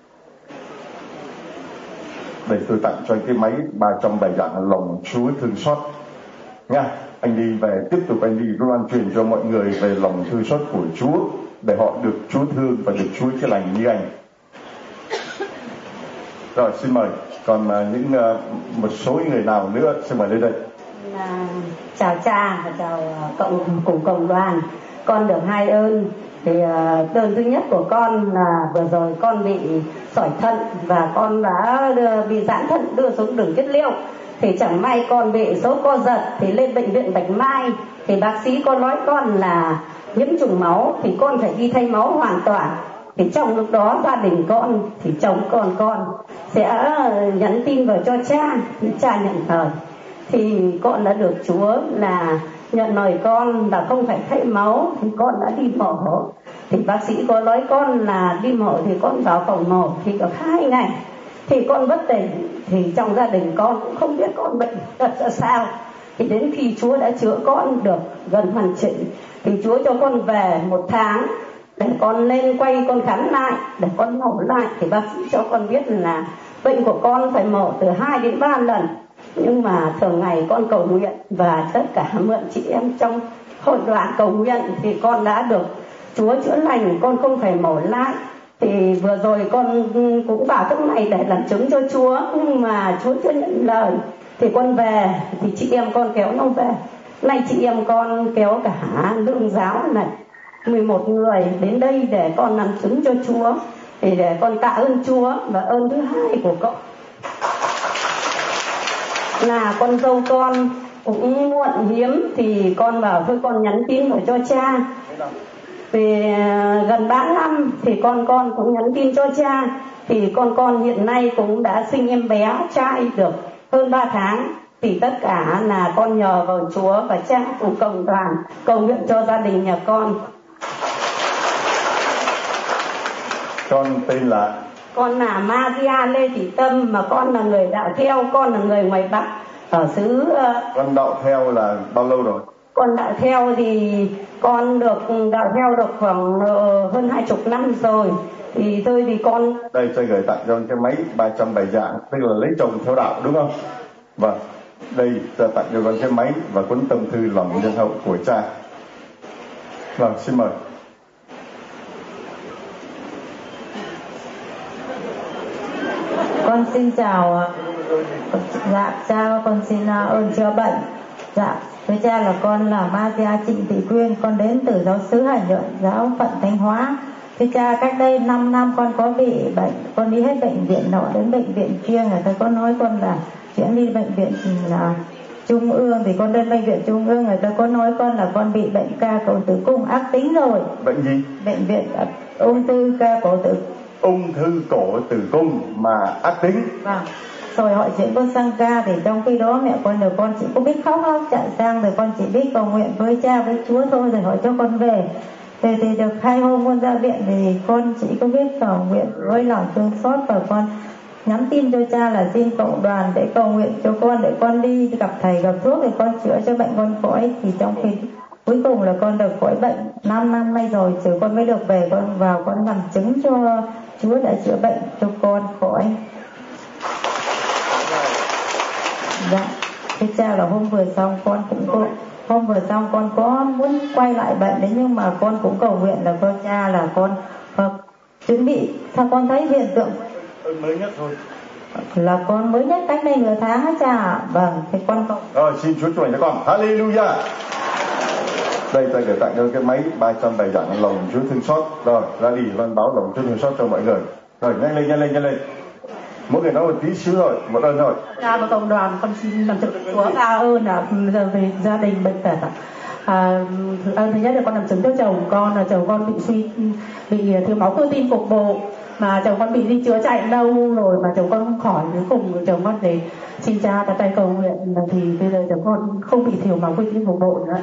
Speaker 1: Để tôi tặng cho anh cái máy ba trăm bài giảng lòng Chúa thương xót nha. Anh đi về, tiếp tục anh đi loan truyền cho mọi người về lòng thương xót của Chúa, để họ được Chúa thương và được Chúa chữa lành như anh. Rồi xin mời. Còn uh, những uh, một số người nào nữa xin mời lên đây.
Speaker 9: À, chào cha và chào cộng cùng cộng đoàn. Con được hai ơn. Thì uh, đơn thứ nhất của con là vừa rồi con bị sỏi thận và con đã đưa, bị giãn thận, đưa xuống đường kết liễu. Thì chẳng may con bị sốt co giật thì lên bệnh viện Bạch Mai, thì bác sĩ có nói con là nhiễm trùng máu, thì con phải đi thay máu hoàn toàn. Thì trong lúc đó gia đình con thì chồng con con sẽ nhắn tin vào cho cha, thì cha nhận lời. Thì con đã được Chúa là nhận lời con là không phải thay máu, thì con đã đi mổ. Thì bác sĩ có nói con là đi mổ thì con vào phòng mổ thì được hai ngày thì con bất tỉnh. Thì trong gia đình con cũng không biết con bệnh tật ra sao. Thì đến khi Chúa đã chữa con được gần hoàn chỉnh, thì Chúa cho con về một tháng để con lên quay con khám lại, để con mổ lại. Thì bác sĩ cho con biết là bệnh của con phải mổ từ hai đến ba lần. Nhưng mà thường ngày con cầu nguyện và tất cả mượn chị em trong hội đoàn cầu nguyện, thì con đã được Chúa chữa lành, con không phải mổ lại. Thì vừa rồi con cũng bảo lúc này để làm chứng cho Chúa, nhưng mà Chúa chưa nhận lời. Thì con về, thì chị em con kéo nó về. Nay chị em con kéo cả lương giáo này mười một người đến đây để con làm chứng cho Chúa, thì để con tạ ơn Chúa. Và ơn thứ hai của con là con dâu con cũng muộn hiếm, thì con bảo thôi con nhắn tin vào cho cha. Về gần ba năm thì con con cũng nhắn tin cho cha. Thì con con hiện nay cũng đã sinh em bé trai được hơn ba tháng. thì tất cả là con nhờ vào Chúa và cha cùng cộng đoàn cầu nguyện cho gia đình nhà con.
Speaker 1: Con tên là?
Speaker 9: Con là Maria Lê Thị Tâm, mà con là người đạo theo, con là người ngoài Bắc ở xứ. Uh...
Speaker 1: Con đạo theo là bao lâu rồi?
Speaker 9: Con đạo theo thì con được đạo theo được khoảng uh, hơn hai chục năm rồi. Thì thôi thì con
Speaker 1: đây tôi gửi tặng cho cái máy ba trăm bài giảng, tức là lấy chồng theo đạo, đúng không? Vâng, đây ta tặng cho con cái máy và cuốn tâm thư lòng nhân hậu của cha. Vâng, xin mời.
Speaker 3: Con xin chào. Dạ cha, con xin ơn chữa bệnh. Dạ thưa cha, là con là Maria Trịnh Thị Quyên, con đến từ giáo xứ Hải Nhuận, giáo phận Thanh Hóa. Thưa cha, cách đây năm năm con có bị bệnh, con đi hết bệnh viện nọ đến bệnh viện kia, người ta có nói con là chuyển đi bệnh viện là Trung ương, thì con đến bệnh viện Trung ương, người ta có nói con là con bị bệnh ca cổ tử cung ác tính rồi.
Speaker 1: Bệnh gì?
Speaker 3: Bệnh viện ung thư ca cổ tử
Speaker 1: ung thư cổ tử cung mà ác tính.
Speaker 3: Vâng. Rồi họ chuyển con sang ca, thì trong khi đó mẹ con rồi con chỉ có biết khóc khóc chạy sang, rồi con chỉ biết cầu nguyện với cha với Chúa thôi, rồi họ cho con về. Thì, thì được hai hôm con ra viện thì con chỉ có biết cầu nguyện với lòng thương xót, và con nhắn tin cho cha là xin cộng đoàn để cầu nguyện cho con, để con đi gặp thầy gặp thuốc để con chữa cho bệnh con khỏi. Thì trong khi cuối cùng là con được khỏi bệnh năm năm nay rồi, chứ con mới được về, con vào con làm chứng cho Chúa đã chữa bệnh cho con khỏi. Dạ, thưa cha, là hôm vừa xong con cũng có hôm vừa xong con có muốn quay lại bệnh đấy, nhưng mà con cũng cầu nguyện là con cha là con uh, chuẩn bị. Sao con thấy hiện tượng
Speaker 1: mới nhất thôi,
Speaker 3: là con mới nhất cách đây nửa tháng á cha ạ. Vâng, thì con cầu.
Speaker 1: Rồi xin Chúa chúc lành cho con. Hallelujah. Đây ta gửi tặng cho cái máy ba trăm bài giảng lòng Chúa thương xót. Rồi ra đi loan báo lòng Chúa thương xót cho mọi người. Rồi nhanh lên nhanh lên nhanh lên. Mỗi người nói một tí xíu rồi, một ơn thôi.
Speaker 10: Cha và cộng đoàn con xin làm chứng Chúa ca ơn là về gia đình bệnh tật. À, ơn thứ nhất là con làm chứng cho chồng con, là chồng con bị suy bị thiếu máu cơ tim cục bộ, mà chồng con bị đi chữa chạy lâu rồi mà chồng con không khỏi. Cuối cùng chồng con để xin cha và tay cầu nguyện thì bây giờ chồng con không bị thiếu máu cơ tim cục bộ nữa.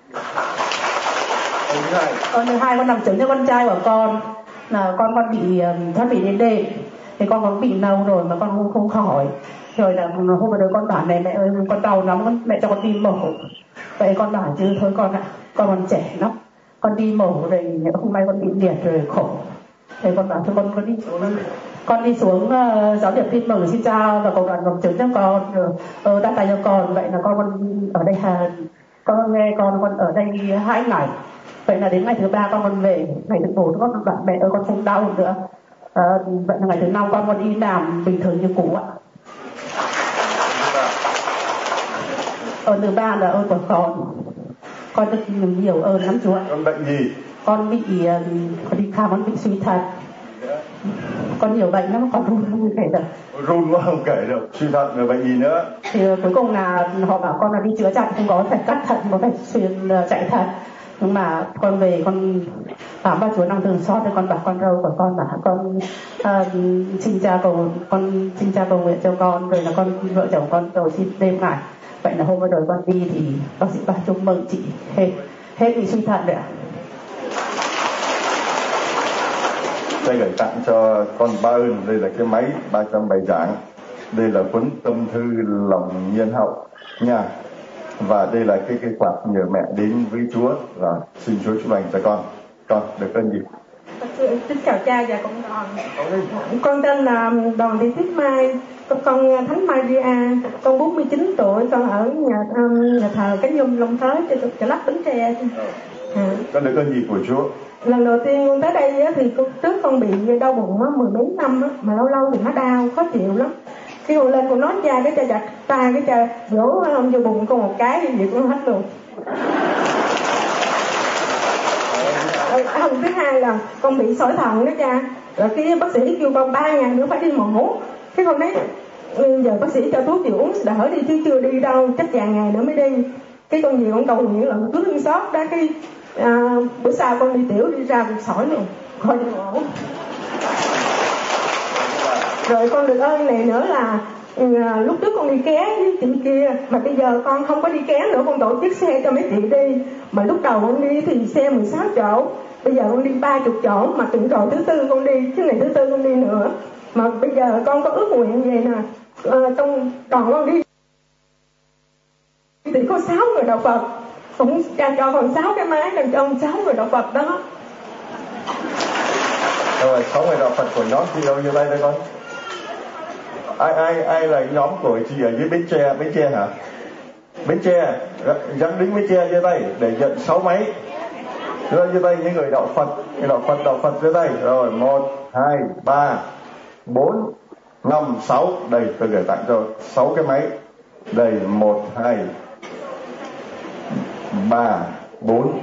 Speaker 10: Còn thứ hai, con làm chứng cho con trai của con là con con bị thoát vị đến đệm, thì con có bị lâu rồi mà con không, không khỏi. Rồi là hôm vừa rồi con bảo này, mẹ ơi con đau lắm, con, mẹ cho con đi mổ. Vậy con bảo chứ thôi con ạ, con còn trẻ lắm, con đi mổ rồi hôm nay con bị liệt rồi khổ. Thì con bảo cho con con đi xuống con đi xuống uh, giáo điểm tin mừng xin cha và cộng đoàn làm chứng cho con, rồi uh, đăng tay cho con. Vậy là con con ở đây hà, con nghe con con ở đây hai ngày. Vậy là đến ngày thứ ba con con về, ngày thứ bốn con bảo mẹ ơi con không đau nữa. À, vậy là ngày thứ năm con con đi làm bình thường như cũ ạ. Ơn thứ ba là ơn của con, con được nhiều ơn lắm Chúa.
Speaker 1: Con bệnh gì?
Speaker 10: Con bị con đi khám, con bị suy thận. Con nhiều bệnh lắm, con run không kể được.
Speaker 1: Run quá không kể được. Suy thận rồi bệnh gì nữa?
Speaker 10: Thì cuối cùng là họ bảo con là đi chữa chạy, không có phải cắt thận, có phải xuyên chạy thận. Nhưng mà con về con bảo ba Chúa năng thương xót, thì con bảo con râu của con bảo con uh, xin cha cầu con xin cha cầu nguyện cho con, rồi là con vợ chồng con cầu xin đêm ngày. Vậy là hôm vừa rồi con đi thì bác sĩ bảo chúc mừng chị hết hết bị suy thận rồi ạ.
Speaker 1: Đây gửi tặng cho con ba ơn. Đây là cái máy ba trăm bài giảng, đây là cuốn tâm thư lòng nhân hậu nha. Và đây là cái cái quạt nhờ mẹ đến với Chúa. Rồi xin Chúa chúc lành cho con. Con được ơn gì?
Speaker 11: Xin chào cha và cộng đoàn. Con tên là Đoàn Thị Tuyết Mai, con Thánh Maria, con bốn mươi chín tuổi, con ở nhà, um, nhà thờ Cánh Nhung Long Thới, chợ Lách Bến Tre. À.
Speaker 1: Con được ơn gì của Chúa?
Speaker 11: Lần đầu tiên con tới đây á, thì trước con bị đau bụng á, mười mấy năm á, mà lâu lâu thì nó đau khó chịu lắm. Khi con lên con nói cha, cái cha giặt tay, cái cha vỗ ông vô bụng con một cái thì vậy con hết luôn. Lần thứ hai là con bị sỏi thận đó cha, rồi cái bác sĩ kêu con ba ngày nữa phải đi mổ. Cái con nói giờ bác sĩ cho thuốc gì uống đỡ đi chứ chưa đi đâu, chắc vài ngày nữa mới đi. Cái con gì con cầu nguyện là cứ thương xót đó, cái à, bữa sau con đi tiểu đi ra cục sỏi luôn, coi như ổn. Rồi con được ơn này nữa là à, lúc trước con đi ké với chị kia, mà bây giờ con không có đi ké nữa, con tổ chức xe cho mấy chị đi. Mà lúc đầu con đi thì xe mười sáu chỗ, bây giờ con đi ba mươi chỗ, mà tuần rồi thứ tư con đi, chứ ngày thứ tư con đi nữa. Mà bây giờ con có ước nguyện vậy nè, à, trong còn con đi thì có sáu người đạo Phật, cũng cha cho con sáu cái máy làm cho sáu người đạo Phật đó.
Speaker 1: Rồi sáu người đạo Phật của nhóm chị đâu vô tay đây con? Ai ai ai là nhóm của chị ở dưới Bến Tre? Bến Tre hả? Bến Tre, dám đứng Bến Tre giơ tay để nhận sáu máy. Rồi giơ tay những người đạo Phật, người đạo Phật đạo Phật giơ tay. Rồi một, hai, ba, bốn, năm, sáu. Đây tôi gửi tặng cho sáu cái máy. Đây một, hai, ba, bốn,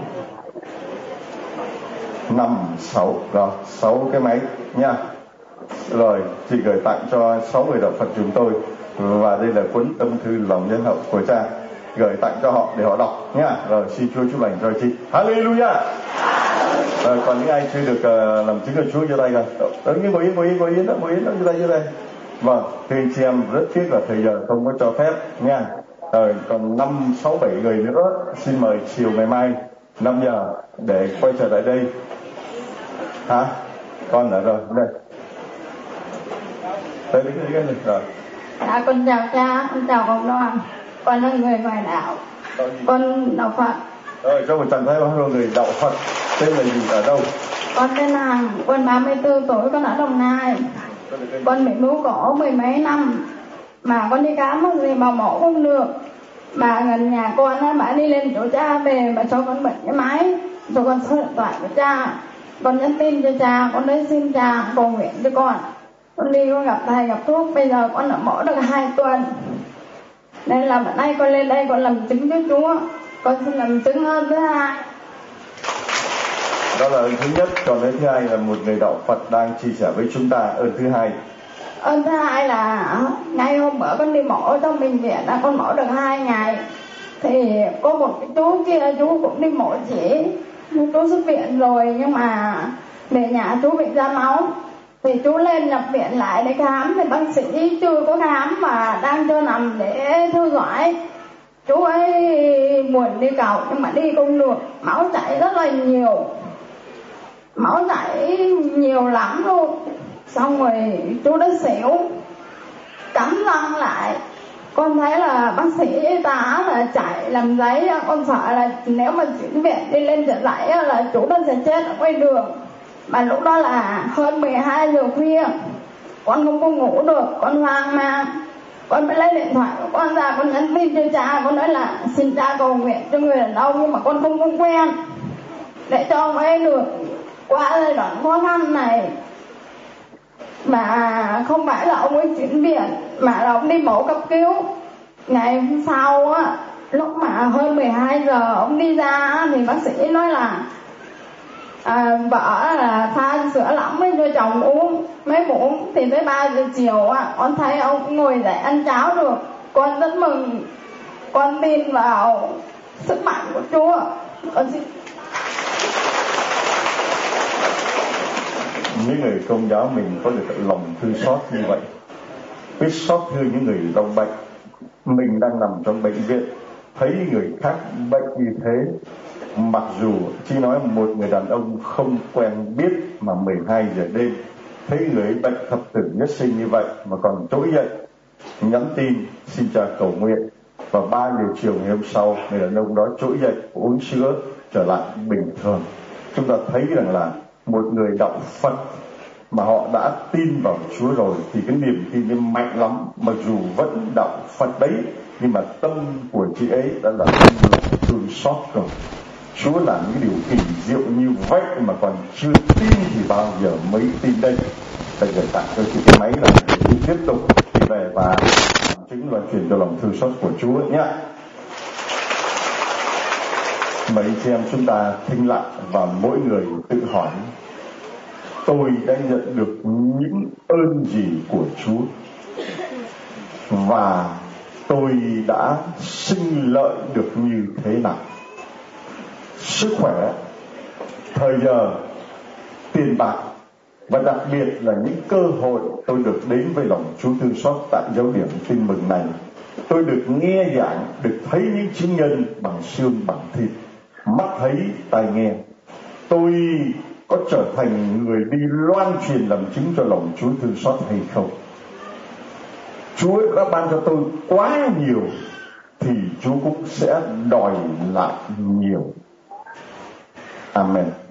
Speaker 1: năm, sáu. Rồi sáu cái máy nha. Rồi chị gửi tặng cho sáu người đạo Phật chúng tôi, và đây là cuốn tâm thư lòng nhân hậu của cha, gửi tặng cho họ để họ đọc nha. Rồi xin Chúa chúc lành cho chị. Hallelujah. Rồi còn những ai chưa được uh, làm chứng cho Chúa giơ tay rồi. Ứng như ngồi yên ngồi yên ngồi yên đó, ngồi yên đó, giơ tay giơ tay. Vâng, thưa anh chị em, rất tiếc là thời giờ không có cho phép nha. Rồi còn năm sáu bảy người nữa, xin mời chiều ngày mai năm giờ để quay trở lại đây. Hả? Con ở rồi đây. Tới đứng cái này rồi.
Speaker 12: Dạ, con chào cha, con chào cộng đoàn. Con là người ngoại đạo. Con đạo Phật.
Speaker 1: Rồi cho một tràng tay bao nhiêu người đạo Phật. Tên là gì, ở đâu?
Speaker 12: Con tên là con ba mươi tư tuổi, con ở Đồng Nai. Con bị bướu cổ mười mấy năm, mà con đi khám gì mà mổ không được. Mà gần nhà con á, bà đi lên chỗ cha về mà cho con bệnh cái máy, cho con số điện thoại của cha. Con nhắn tin cho cha, con đến xin cha cầu nguyện cho con. Con đi con gặp thầy gặp thuốc, bây giờ con đã mổ được hai tuần. Nên là bữa nay con lên đây con làm chứng cho Chúa. Con xin làm chứng hơn thứ hai.
Speaker 1: Đó là ơn thứ nhất, còn ơn thứ hai là một người đạo Phật đang chia sẻ với chúng ta. Ơn thứ hai.
Speaker 12: Ơn thứ hai là ngay hôm bữa con đi mổ trong bệnh viện, là con mổ được hai ngày. Thì có một cái chú kia, chú cũng đi mổ chỉ. Chú xuất viện rồi nhưng mà về nhà chú bị ra máu. Thì chú lên nhập viện lại để khám, thì bác sĩ chưa có khám mà đang cho nằm để theo dõi. Chú ấy buồn đi cầu nhưng mà đi không được, máu chảy rất là nhiều, máu chảy nhiều lắm luôn. Xong rồi chú đã xỉu, cắm răng lại. Con thấy là bác sĩ y tá là chạy làm giấy, con sợ là nếu mà chuyển viện đi lên chợ giấy là chú nó sẽ chết ở ngoài đường. Mà lúc đó là hơn mười hai giờ khuya, con không có ngủ được, con hoang mang. Con mới lấy điện thoại của con ra, con nhắn tin cho cha, con nói là xin cha cầu nguyện cho người đàn ông, nhưng mà con không có quen, để cho ông ấy được qua giai đoạn khó khăn này. Mà không phải là ông ấy chuyển viện, mà là ông đi mổ cấp cứu. Ngày hôm sau á, lúc mà hơn mười hai giờ ông đi ra thì bác sĩ nói là à, vợ là pha sữa lỏng với cho chồng uống, mấy bụng uống. Thì tới ba giờ chiều á, con thấy ông ngồi dậy ăn cháo được. Con rất mừng, con tin vào sức mạnh của Chúa. Con xin.
Speaker 1: Những người Công giáo mình có được lòng thương xót như vậy, biết xót thương những người đau bệnh. Mình đang nằm trong bệnh viện, thấy người khác bệnh như thế. Mặc dù chỉ nói một người đàn ông không quen biết mà mười hai giờ đêm thấy người bệnh thập tử nhất sinh như vậy mà còn trỗi dậy nhắn tin xin cha cầu nguyện, và ba giờ chiều ngày hôm sau người đàn ông đó trỗi dậy uống sữa trở lại bình thường. Chúng ta thấy rằng là một người đạo Phật mà họ đã tin vào Chúa rồi thì cái niềm tin ấy mạnh lắm. Mặc dù vẫn đạo Phật đấy, nhưng mà tâm của chị ấy đã là tâm thương xót rồi. Chúa làm những điều kỳ diệu như vậy mà còn chưa tin thì bao giờ mới tin đây. Bây giờ tặng cho chị cái máy là để tiếp tục đi về và chứng và truyền cho lòng thương xót của Chúa nhé. Mấy chị em chúng ta thinh lặng và mỗi người tự hỏi: tôi đã nhận được những ơn gì của Chúa, và tôi đã sinh lợi được như thế nào? Sức khỏe, thời giờ, tiền bạc, và đặc biệt là những cơ hội tôi được đến với lòng Chúa thương xót tại giáo điểm tin mừng này. Tôi được nghe giảng, được thấy những chứng nhân bằng xương bằng thịt, mắt thấy tai nghe. Tôi có trở thành người đi loan truyền làm chứng cho lòng Chúa thương xót hay không? Chúa đã ban cho tôi quá nhiều thì Chúa cũng sẽ đòi lại nhiều. Amen.